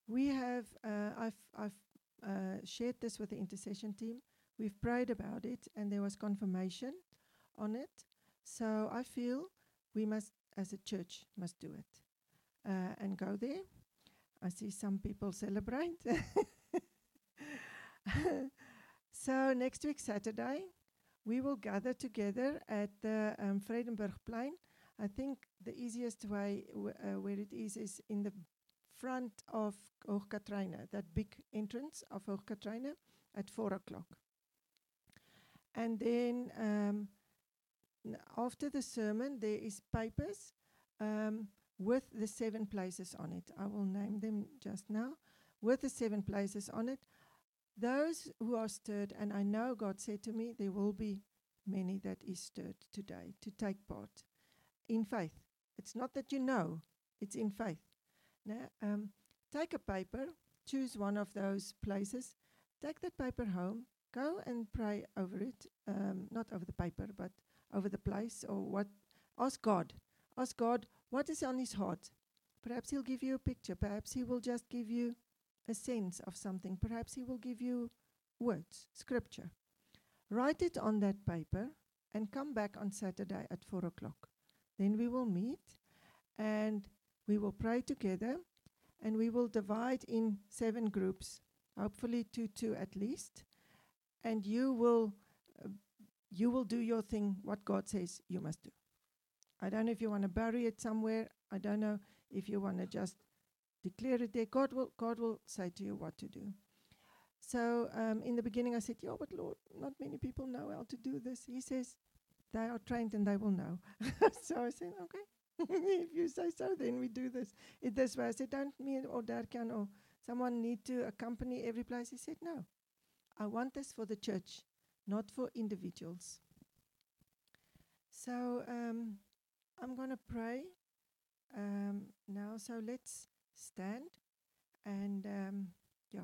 We have, uh, I've, I've uh, shared this with the intercession team. We've prayed about it, and there was confirmation on it. So I feel we must, as a church, must do it uh, and go there. I see some people celebrate. So next week, Saturday, we will gather together at the um, Vredenburgplein. I think the easiest way w- uh, where it is is in the front of Hoogkaterijne, that big entrance of Hoogkaterijne at four o'clock. And then um, n- after the sermon, there is papers um, with the seven places on it. I will name them just now. With the seven places on it. Those who are stirred, and I know God said to me, there will be many that is stirred today to take part in faith. It's not that you know, it's in faith. Now, um, take a paper, choose one of those places, take that paper home, go and pray over it, um, not over the paper, but over the place or what. Ask God. Ask God what is on his heart. Perhaps he'll give you a picture. Perhaps he will just give you a sense of something. Perhaps he will give you words, scripture. Write it on that paper and come back on Saturday at four o'clock. Then we will meet and we will pray together and we will divide in seven groups, hopefully two, two at least. And you will, uh, you will do your thing, what God says you must do. I don't know if you want to bury it somewhere. I don't know if you want to just declare it there. God will, God will say to you what to do. So um, in the beginning I said, yeah, but Lord, not many people know how to do this. He says, they are trained and they will know. So I said, okay, if you say so, then we do this. It this way. I said, don't me or Darkan or someone need to accompany every place. He said, no, I want this for the church, not for individuals. So um, I'm going to pray um, now. So let's stand and um, yeah.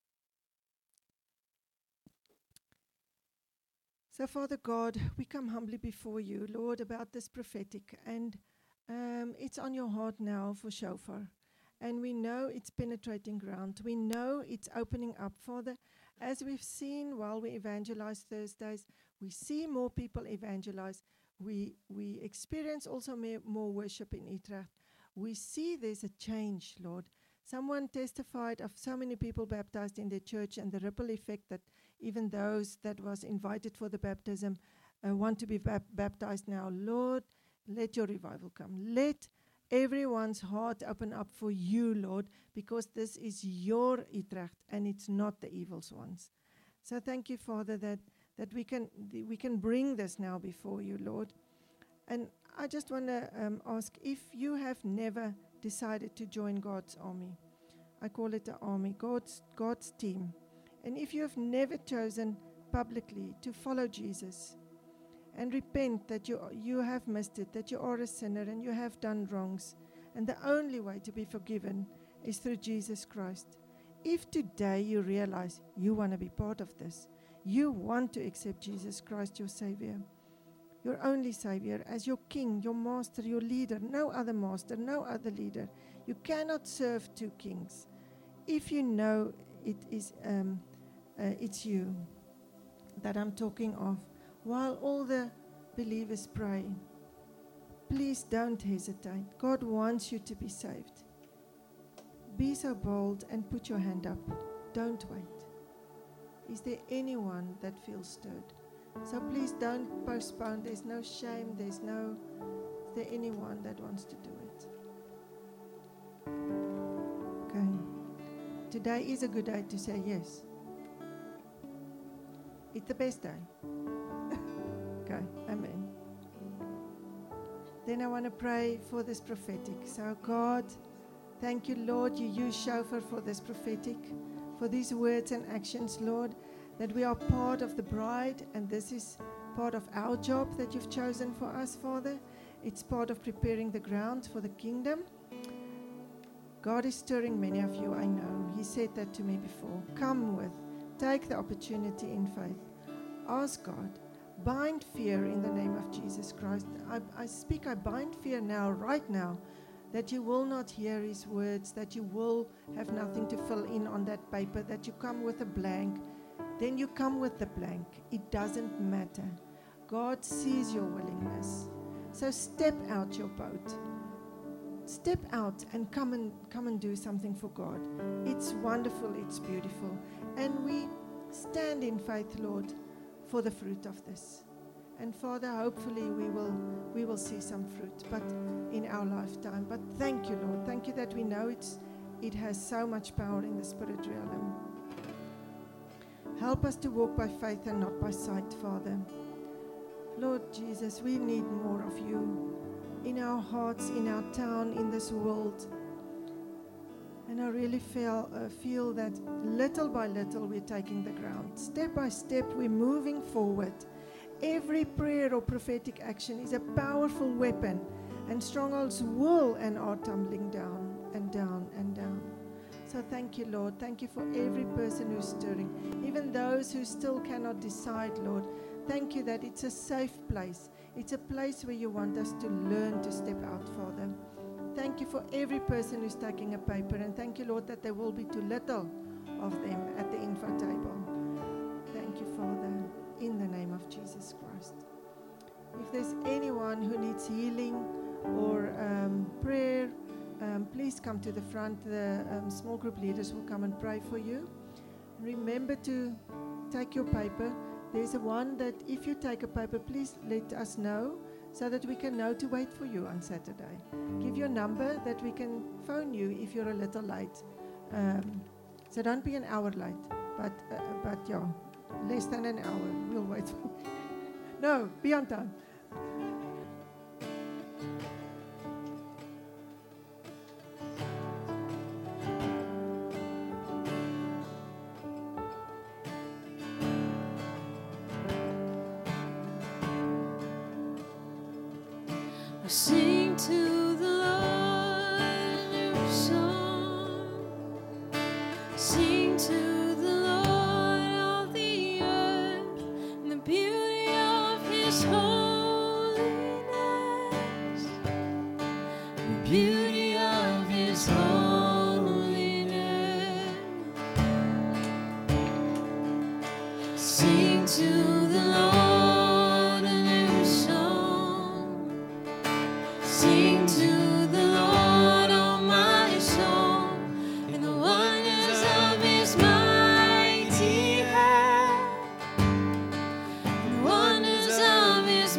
So Father God, we come humbly before you, Lord, about this prophetic, and um, it's on your heart now for Shofar, and we know it's penetrating ground. We know it's opening up, Father. As we've seen while we evangelize Thursdays, we see more people evangelize. We we experience also ma- more worship in Utrecht. We see there's a change, Lord. Someone testified of so many people baptized in their church and the ripple effect that even those that was invited for the baptism uh, want to be bap- baptized now. Lord, let your revival come. Let everyone's heart open up for you, Lord, because this is your Utrecht and it's not the evil ones. So thank you, Father, that, that we can th- we can bring this now before you, Lord. And I just want to um, ask, if you have never decided to join God's army, I call it the army, God's God's team. And if you have never chosen publicly to follow Jesus and repent that you you have missed it, that you are a sinner and you have done wrongs, and the only way to be forgiven is through Jesus Christ. If today you realize you want to be part of this, you want to accept Jesus Christ, your Savior, your only Savior, as your King, your Master, your leader, no other Master, no other leader. You cannot serve two kings. If you know it is, um, uh, it's you that I'm talking of, while all the believers pray, please don't hesitate. God wants you to be saved. Be so bold and put your hand up. Don't wait. Is there anyone that feels stirred? So please don't postpone. There's no shame. There's no... Is there anyone that wants to do it? Okay. Today is a good day to say yes. It's the best day. Okay. Amen. Then I want to pray for this prophetic. So God, thank you, Lord. You use Shofar for this prophetic, for these words and actions, Lord, that we are part of the bride, and this is part of our job that you've chosen for us, Father. It's part of preparing the ground for the kingdom. God is stirring many of you, I know. He said that to me before. Come with, take the opportunity in faith. Ask God. Bind fear in the name of Jesus Christ. I, I speak, I bind fear now, right now. that you will not hear his words, that you will have nothing to fill in on that paper, that you come with a blank, then you come with the blank. It doesn't matter. God sees your willingness. So step out your boat. Step out and come and come and do something for God. It's wonderful, it's beautiful. And we stand in faith, Lord, for the fruit of this. And Father, hopefully we will we will see some fruit, but in our lifetime. But thank you, Lord. Thank you that we know it's it has so much power in the spirit realm. Help us to walk by faith and not by sight, Father. Lord Jesus, we need more of you in our hearts, in our town, in this world. And I really feel, uh, feel that little by little we're taking the ground. Step by step we're moving forward. Every prayer or prophetic action is a powerful weapon, and strongholds will and are tumbling down and down and down. So thank you, Lord. Thank you for every person who's stirring, even those who still cannot decide, Lord. Thank you that it's a safe place. It's a place where you want us to learn to step out, Father. Thank you for every person who's taking a paper, and thank you, Lord, that there will be too little of them at the info table. Thank you, Father, in the name of Jesus Christ. If there's anyone who needs healing or um, prayer, um, please come to the front. The um, small group leaders will come and pray for you. Remember to take your paper. There's a one that if you take a paper, please let us know so that we can know to wait for you on Saturday. Give your number that we can phone you if you're a little late. Um, so don't be an hour late, but uh, but yeah, less than an hour. We'll wait for you. No, be on time. Sing to the Lord a new song. Sing to the Lord all the earth in the beauty of His holiness. The beauty of His holiness. Sing to the Lord a new song. Sing to the Lord, oh my soul, in the wonders of His mighty hand, in the wonders of His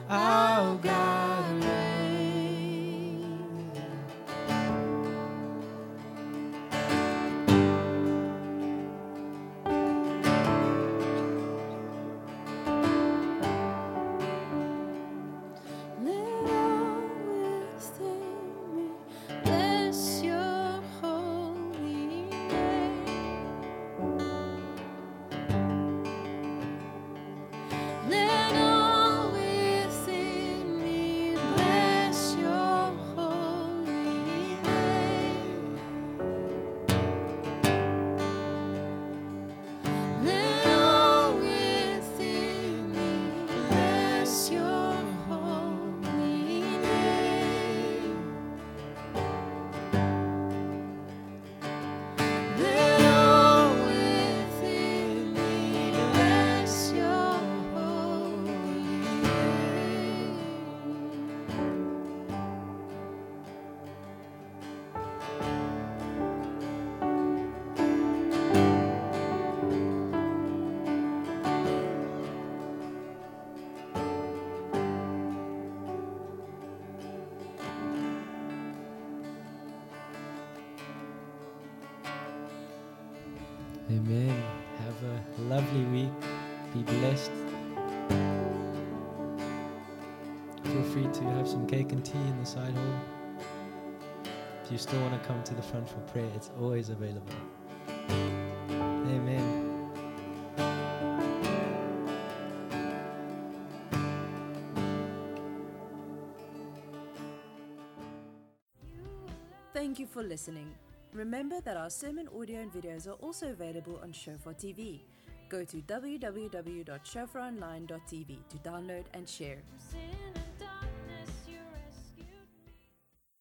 our God reigns. Let all within me bless your holy name. Let all within me bless your holy name. Let all within me bless your holy name. Let all within me bless your holy Amen. Have a lovely week. Be blessed. Feel free to have some cake and tea in the side hall. If you still want to come to the front for prayer, it's always available. Amen. Thank you for listening. Remember that our sermon audio and videos are also available on Shofar T V. Go to w w w dot shofar online dot t v to download and share. name.